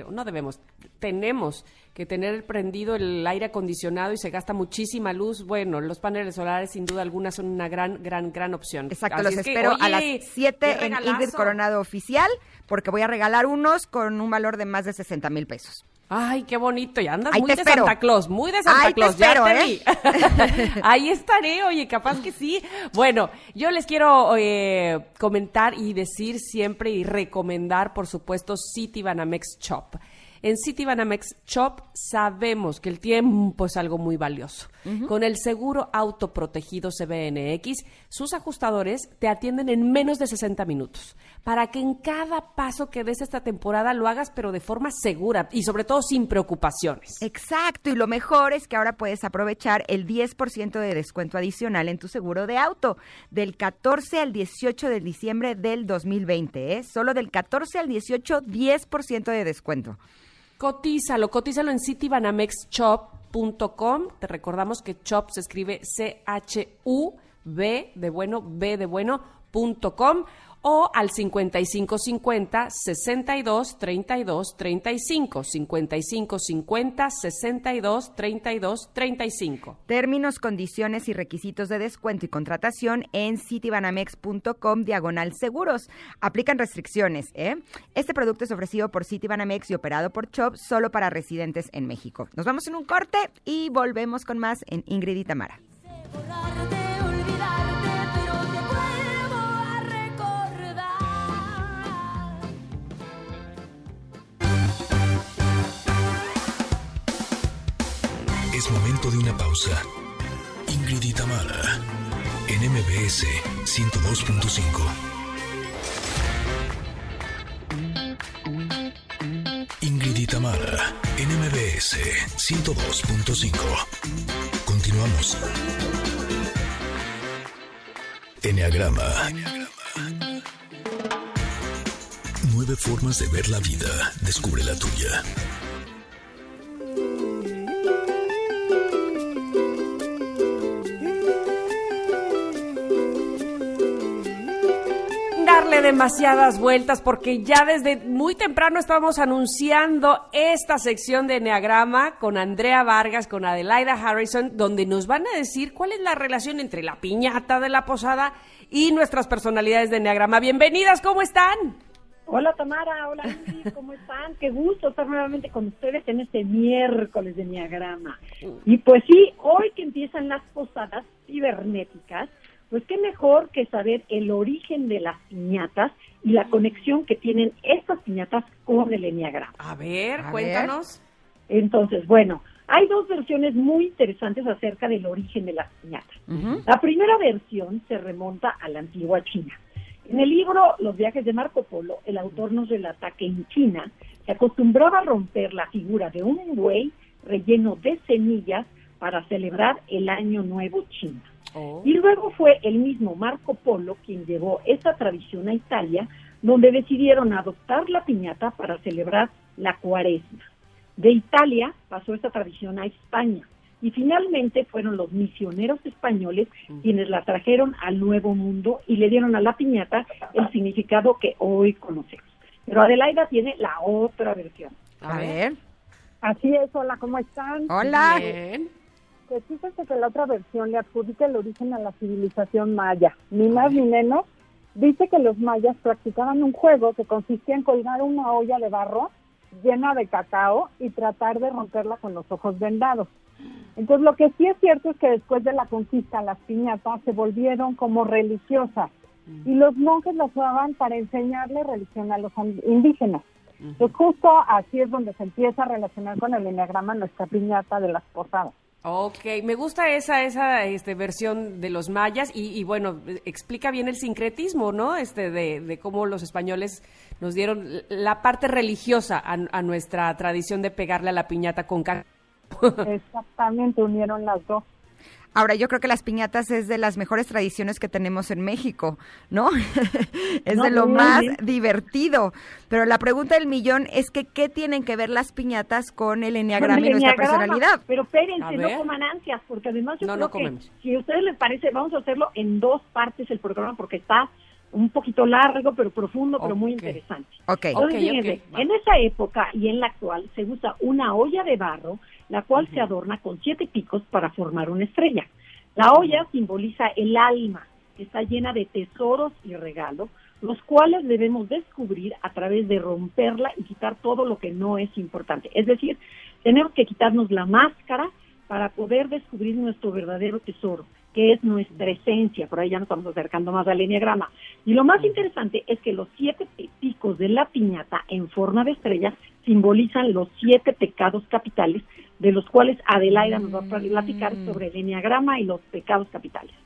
tenemos que tener prendido el aire acondicionado y se gasta muchísima luz. Bueno, los paneles solares sin duda alguna son una gran opción. Exacto, Así los es que, espero a las oye, 7 qué en regalazo. Ingrid Coronado Oficial, porque voy a regalar unos con un valor de más de 60,000 pesos. Ay, qué bonito. Y andas Ahí muy te de espero. Santa Claus, muy de Santa Ahí te Claus. espero, ya te vi. Ahí estaré, oye, capaz que sí. Bueno, yo les quiero comentar y decir siempre y recomendar, por supuesto, Citibanamex Shop. En Citibanamex Shop sabemos que el tiempo es algo muy valioso. Con el seguro autoprotegido CBNX, sus ajustadores te atienden en menos de 60 minutos para que en cada paso que des esta temporada lo hagas pero de forma segura y sobre todo sin preocupaciones. Exacto, y lo mejor es que ahora puedes aprovechar el 10% de descuento adicional en tu seguro de auto del 14 al 18 de diciembre del 2020, ¿eh? Solo del 14 al 18, 10% de descuento. Cotízalo en citibanamexshop.com. Te recordamos que Shop se escribe C-H-U-B de bueno.com o al 5550 62 32 35 5550 62 32 35. Términos, condiciones y requisitos de descuento y contratación en citibanamex.com/seguros. Aplican restricciones, ¿eh? Este producto es ofrecido por Citibanamex y operado por Chubb, solo para residentes en México. Nos vamos en un corte y volvemos con más en Ingrid y Tamara. Es momento de una pausa. Ingrid y Tamara, en MBS 102.5. Ingrid y Tamara, en MBS 102.5. Continuamos. Enneagrama. 9 formas de ver la vida. Descubre la tuya. Darle demasiadas vueltas porque ya desde muy temprano estábamos anunciando esta sección de Enneagrama con Andrea Vargas, con Adelaida Harrison, donde nos van a decir cuál es la relación entre la piñata de la posada y nuestras personalidades de Enneagrama. Bienvenidas, ¿cómo están? Hola Tamara, hola Ingrid, ¿cómo están? Qué gusto estar nuevamente con ustedes en este miércoles de Enneagrama. Y pues sí, hoy que empiezan las posadas cibernéticas, pues qué mejor que saber el origen de las piñatas y la conexión que tienen estas piñatas con el Enneagrama. A ver, cuéntanos. Entonces, bueno, hay 2 versiones muy interesantes acerca del origen de las piñatas. La primera versión se remonta a la antigua China. En el libro Los viajes de Marco Polo, el autor nos relata que en China se acostumbraba a romper la figura de un buey relleno de semillas para celebrar el Año Nuevo chino. Y luego fue el mismo Marco Polo quien llevó esta tradición a Italia, donde decidieron adoptar la piñata para celebrar la Cuaresma. De Italia pasó esta tradición a España y finalmente fueron los misioneros españoles quienes la trajeron al Nuevo Mundo y le dieron a la piñata el significado que hoy conocemos. Pero Adelaida tiene la otra versión. A ver. Así es, hola, ¿cómo están? Hola. Bien. Que fíjense que la otra versión le adjudica el origen a la civilización maya. Ni más ni menos, dice que los mayas practicaban un juego que consistía en colgar una olla de barro llena de cacao y tratar de romperla con los ojos vendados. Entonces, lo que sí es cierto es que después de la conquista, las piñatas se volvieron como religiosas y los monjes las usaban para enseñarle religión a los indígenas. Entonces, justo así es donde se empieza a relacionar con el enneagrama nuestra piñata de las posadas. Ok, me gusta esa versión de los mayas y bueno, explica bien el sincretismo, ¿no? De cómo los españoles nos dieron la parte religiosa a nuestra tradición de pegarle a la piñata con cacao. Exactamente, unieron las dos. Ahora, yo creo que las piñatas es de las mejores tradiciones que tenemos en México, ¿no? Es de lo más divertido. Pero la pregunta del millón es que, ¿qué tienen que ver las piñatas con el enneagrama y nuestra personalidad? Pero espérense, no coman ansias, porque además yo creo que, si a ustedes les parece, vamos a hacerlo en 2 partes el programa, porque está un poquito largo, pero profundo, pero muy interesante. Entonces, fíjense, en esa época y en la actual se usa una olla de barro, la cual se adorna con 7 picos para formar una estrella. La olla simboliza el alma, que está llena de tesoros y regalos, los cuales debemos descubrir a través de romperla y quitar todo lo que no es importante. Es decir, tenemos que quitarnos la máscara para poder descubrir nuestro verdadero tesoro, que es nuestra esencia. Por ahí ya nos estamos acercando más al enneagrama. Y lo más interesante es que los 7 picos de la piñata en forma de estrella simbolizan los 7 pecados capitales, de los cuales Adelaida nos va a platicar sobre el enneagrama y los pecados capitales.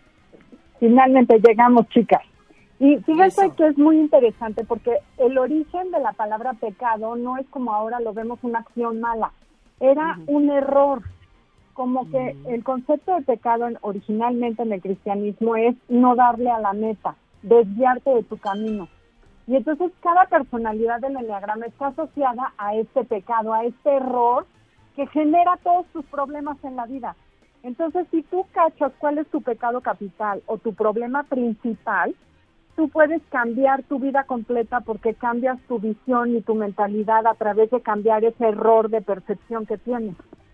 Finalmente llegamos, chicas. Y fíjense que es muy interesante porque el origen de la palabra pecado no es como ahora lo vemos una acción mala, era un error. Como que el concepto de pecado originalmente en el cristianismo es no darle a la meta, desviarte de tu camino. Y entonces cada personalidad del enneagrama está asociada a este pecado, a este error que genera todos tus problemas en la vida. Entonces, si tú cachas cuál es tu pecado capital o tu problema principal, tú puedes cambiar tu vida completa porque cambias tu visión y tu mentalidad a través de cambiar ese error de percepción que tienes.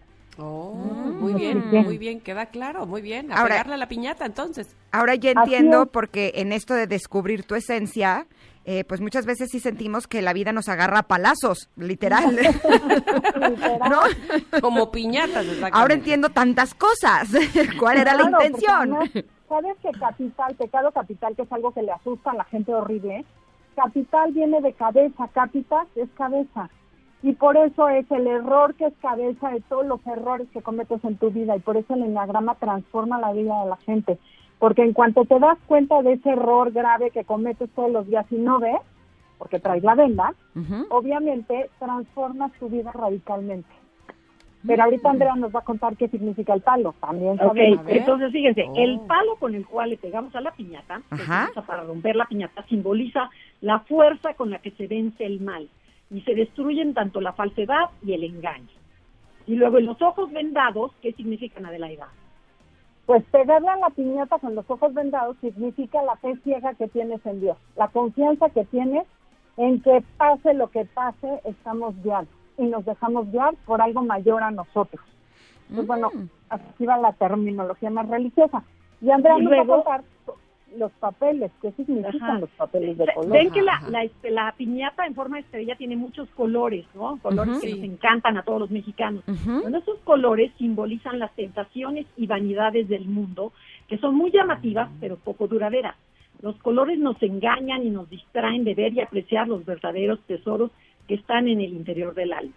Muy bien, queda claro, muy bien. A pegarle a la piñata, entonces. Ahora ya entiendo, porque en esto de descubrir tu esencia, pues muchas veces sí sentimos que la vida nos agarra a palazos, literal. ¿No? Como piñatas, exactamente. Ahora entiendo tantas cosas. ¿Cuál era la intención? ¿Sabes que pecado capital, que es algo que le asusta a la gente horrible? Capital viene de cabeza, capitas es cabeza. Y por eso es el error que es cabeza de todos los errores que cometes en tu vida, y por eso el enneagrama transforma la vida de la gente. Porque en cuanto te das cuenta de ese error grave que cometes todos los días y no ves, porque traes la venda, obviamente transformas tu vida radicalmente. Pero ahorita Andrea nos va a contar qué significa el palo. También sabemos. Ok, entonces fíjense, el palo con el cual le pegamos a la piñata, que se usa para romper la piñata, simboliza la fuerza con la que se vence el mal y se destruyen tanto la falsedad y el engaño. Y luego en los ojos vendados, ¿qué significan, Adelaida? Pues pegarle a la piñata con los ojos vendados significa la fe ciega que tienes en Dios, la confianza que tienes en que pase lo que pase, estamos guiados y nos dejamos guiar por algo mayor a nosotros. Pues bueno, así va la terminología más religiosa. Y Andrea nos va a contar los papeles, ¿qué significan los papeles de color? Ven que la piñata en forma de estrella tiene muchos colores, ¿no? Colores que nos encantan a todos los mexicanos. Bueno, esos colores simbolizan las tentaciones y vanidades del mundo, que son muy llamativas, pero poco duraderas. Los colores nos engañan y nos distraen de ver y apreciar los verdaderos tesoros que están en el interior del alma.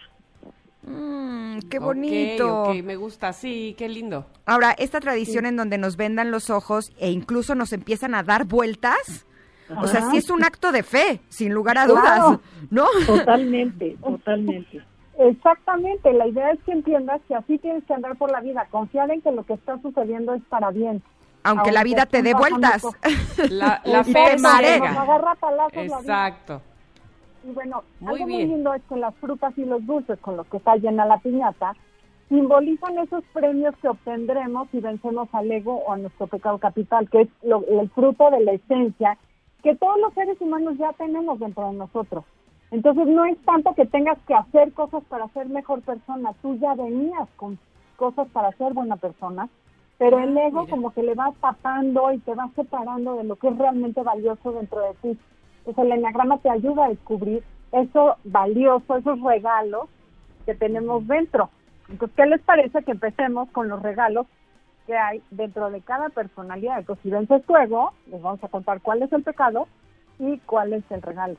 ¡Qué bonito! Ok, me gusta, sí, qué lindo. Ahora, esta tradición en donde nos vendan los ojos e incluso nos empiezan a dar vueltas, o sea, sí es un acto de fe, sin lugar a dudas, ¿no? Totalmente, totalmente. Exactamente, la idea es que entiendas que así tienes que andar por la vida, confiar en que lo que está sucediendo es para bien. Aunque la vida te dé vueltas. La fe nos agarra palazos. Exacto. Y bueno, algo muy lindo es que las frutas y los dulces con los que está llena la piñata simbolizan esos premios que obtendremos si vencemos al ego o a nuestro pecado capital, que es el fruto de la esencia que todos los seres humanos ya tenemos dentro de nosotros. Entonces no es tanto que tengas que hacer cosas para ser mejor persona, tú ya venías con cosas para ser buena persona, pero el ego como que le va tapando y te va separando de lo que es realmente valioso dentro de ti. Entonces el enneagrama te ayuda a descubrir eso valioso, esos regalos que tenemos dentro. Entonces, ¿qué les parece que empecemos con los regalos que hay dentro de cada personalidad? Entonces, si vences tu ego, les vamos a contar cuál es el pecado y cuál es el regalo.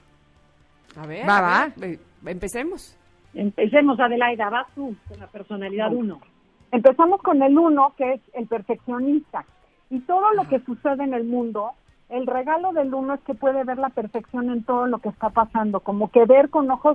A ver, empecemos. Empecemos, Adelaida, vas tú con la personalidad 1. Empezamos con el 1, que es el perfeccionista. Y todo lo que sucede en el mundo, el regalo del 1 es que puede ver la perfección en todo lo que está pasando, como que ver con ojos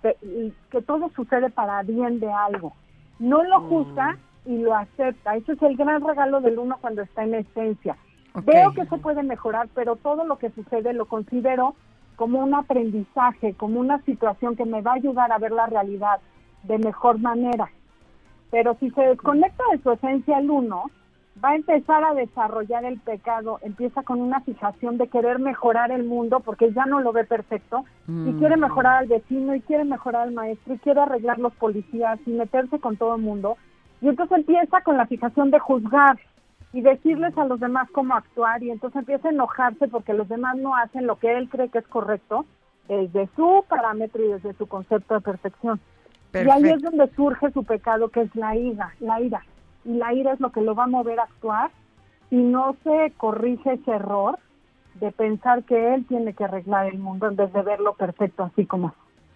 que todo sucede para bien de algo. No lo juzga y lo acepta. Ese es el gran regalo del 1 cuando está en esencia. Veo que se puede mejorar, pero todo lo que sucede lo considero como un aprendizaje, como una situación que me va a ayudar a ver la realidad de mejor manera. Pero si se desconecta de su esencia el 1, va a empezar a desarrollar el pecado, empieza con una fijación de querer mejorar el mundo porque ya no lo ve perfecto y quiere mejorar al vecino y quiere mejorar al maestro y quiere arreglar los policías y meterse con todo el mundo. Y entonces empieza con la fijación de juzgar y decirles a los demás cómo actuar, y entonces empieza a enojarse porque los demás no hacen lo que él cree que es correcto desde su parámetro y desde su concepto de perfección. Perfecto. Y ahí es donde surge su pecado, que es la ira. Y la ira es lo que lo va a mover a actuar si no se corrige ese error de pensar que él tiene que arreglar el mundo en vez de verlo perfecto así como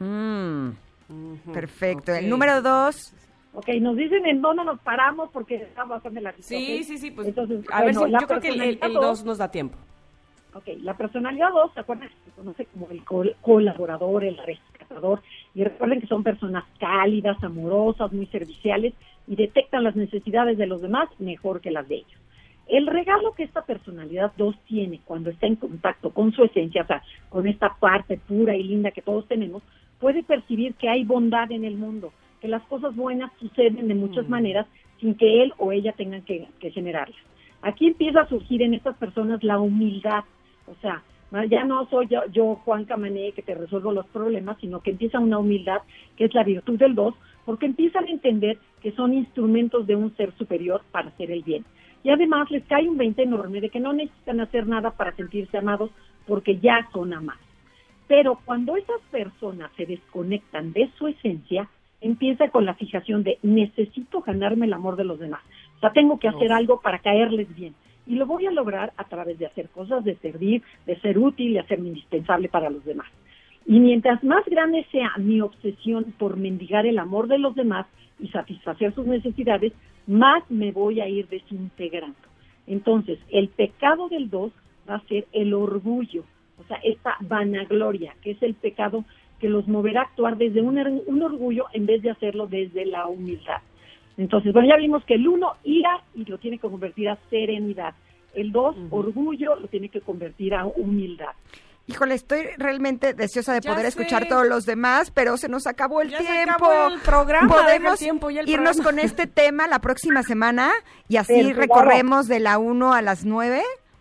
Perfecto. El número 2. Ok, nos dicen en dónde nos paramos porque está bastante la risa. Sí, pues entonces, a ver, yo creo que el 2 nos da tiempo. Ok, la personalidad 2, ¿se acuerdan? Se conoce como el colaborador, el rescatador, y recuerden que son personas cálidas, amorosas, muy serviciales, y detectan las necesidades de los demás mejor que las de ellos. El regalo que esta personalidad 2 tiene cuando está en contacto con su esencia, o sea, con esta parte pura y linda que todos tenemos, puede percibir que hay bondad en el mundo, que las cosas buenas suceden de muchas maneras sin que él o ella tengan que generarlas. Aquí empieza a surgir en estas personas la humildad, o sea, ya no soy yo Juan Camané, que te resuelvo los problemas, sino que empieza una humildad, que es la virtud del 2, porque empiezan a entender que son instrumentos de un ser superior para hacer el bien. Y además les cae un 20 enorme de que no necesitan hacer nada para sentirse amados, porque ya son amados. Pero cuando esas personas se desconectan de su esencia, empieza con la fijación de necesito ganarme el amor de los demás. O sea, tengo que hacer algo para caerles bien. Y lo voy a lograr a través de hacer cosas, de servir, de ser útil, de hacerme indispensable para los demás. Y mientras más grande sea mi obsesión por mendigar el amor de los demás y satisfacer sus necesidades, más me voy a ir desintegrando. Entonces, el pecado del 2 va a ser el orgullo, o sea, esta vanagloria, que es el pecado que los moverá a actuar desde un orgullo en vez de hacerlo desde la humildad. Entonces, bueno, ya vimos que el 1, ira, y lo tiene que convertir a serenidad. El 2, orgullo, lo tiene que convertir a humildad. Híjole, estoy realmente deseosa de poder escuchar todos los demás, pero se nos acabó el tiempo. Se acabó el programa. Podemos irnos con este tema la próxima semana y así recorremos de la 1 a las 9.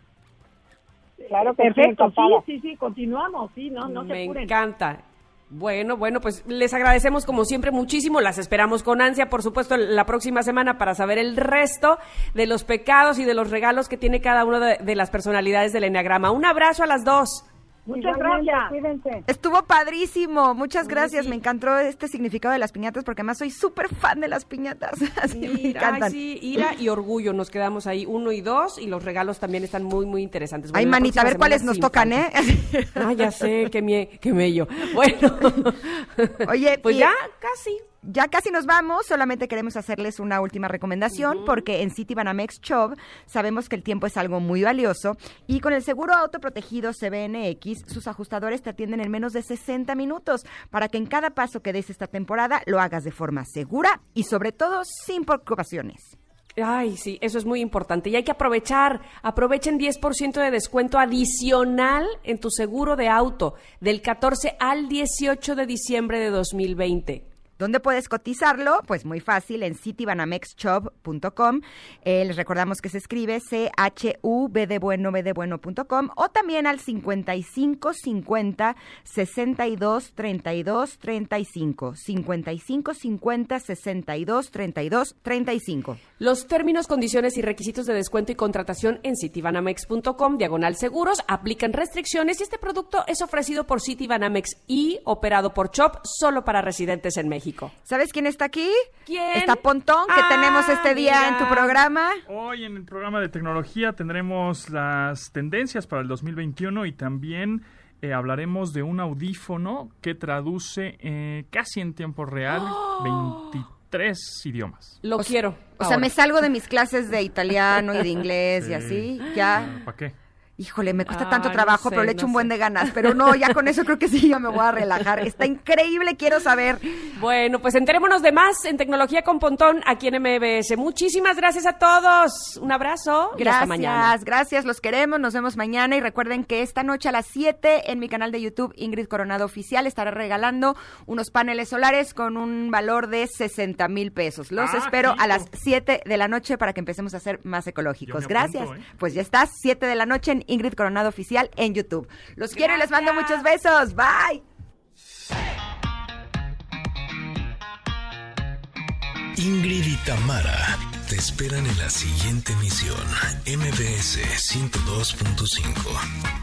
Claro, perfecto. Sí, continuamos. Sí, no se apuren. Me encanta. Bueno, pues les agradecemos como siempre muchísimo, las esperamos con ansia, por supuesto, la próxima semana para saber el resto de los pecados y de los regalos que tiene cada una de las personalidades del Enneagrama. Un abrazo a las dos. Muchas gracias. Cuídense. Estuvo padrísimo, muchas gracias. Me encantó este significado de las piñatas porque además soy súper fan de las piñatas. Así me encantan. Ira y orgullo, nos quedamos ahí 1 y 2 y los regalos también están muy, muy interesantes. Bueno, ay, manita, a ver cuáles nos tocan, ¿eh? Ah, ya sé, qué mello. Bueno, oye, pues ya casi. Ya casi nos vamos, solamente queremos hacerles una última recomendación porque en Citibanamex Shop sabemos que el tiempo es algo muy valioso y con el seguro autoprotegido CBNX sus ajustadores te atienden en menos de 60 minutos para que en cada paso que des esta temporada lo hagas de forma segura y sobre todo sin preocupaciones. Ay, sí, eso es muy importante y hay que aprovechen 10% de descuento adicional en tu seguro de auto del 14 al 18 de diciembre de 2020. ¿Dónde puedes cotizarlo? Pues muy fácil, en citibanamexshop.com. Les recordamos que se escribe CHUBDBueno.com o también al 55 50 62 32 35. 55 50 62 32 35. Los términos, condiciones y requisitos de descuento y contratación en citibanamex.com/seguros aplican restricciones y este producto es ofrecido por Citibanamex y operado por Chop solo para residentes en México. ¿Sabes quién está aquí? ¿Quién? Está Pontón, que tenemos este día en tu programa. Hoy en el programa de tecnología tendremos las tendencias para el 2021 y también hablaremos de un audífono que traduce casi en tiempo real 23 idiomas. Lo quiero. O sea, me salgo de mis clases de italiano y de inglés y así, ya. ¿Para qué? Híjole, me cuesta tanto trabajo, pero le echo un buen de ganas. Pero no, ya con eso creo que sí, ya me voy a relajar. Está increíble, quiero saber. Bueno, pues enterémonos de más en Tecnología con Pontón aquí en MBS. Muchísimas gracias a todos. Un abrazo y hasta mañana. Gracias, los queremos. Nos vemos mañana y recuerden que esta noche a las 7 en mi canal de YouTube, Ingrid Coronado Oficial, estaré regalando unos paneles solares con un valor de 60,000 pesos. Los espero a las 7 de la noche para que empecemos a ser más ecológicos. Gracias. Pues ya estás, 7 de la noche en Ingrid Coronado Oficial en YouTube. Los quiero y les mando muchos besos. Bye. Ingrid y Tamara te esperan en la siguiente emisión. MBS 102.5.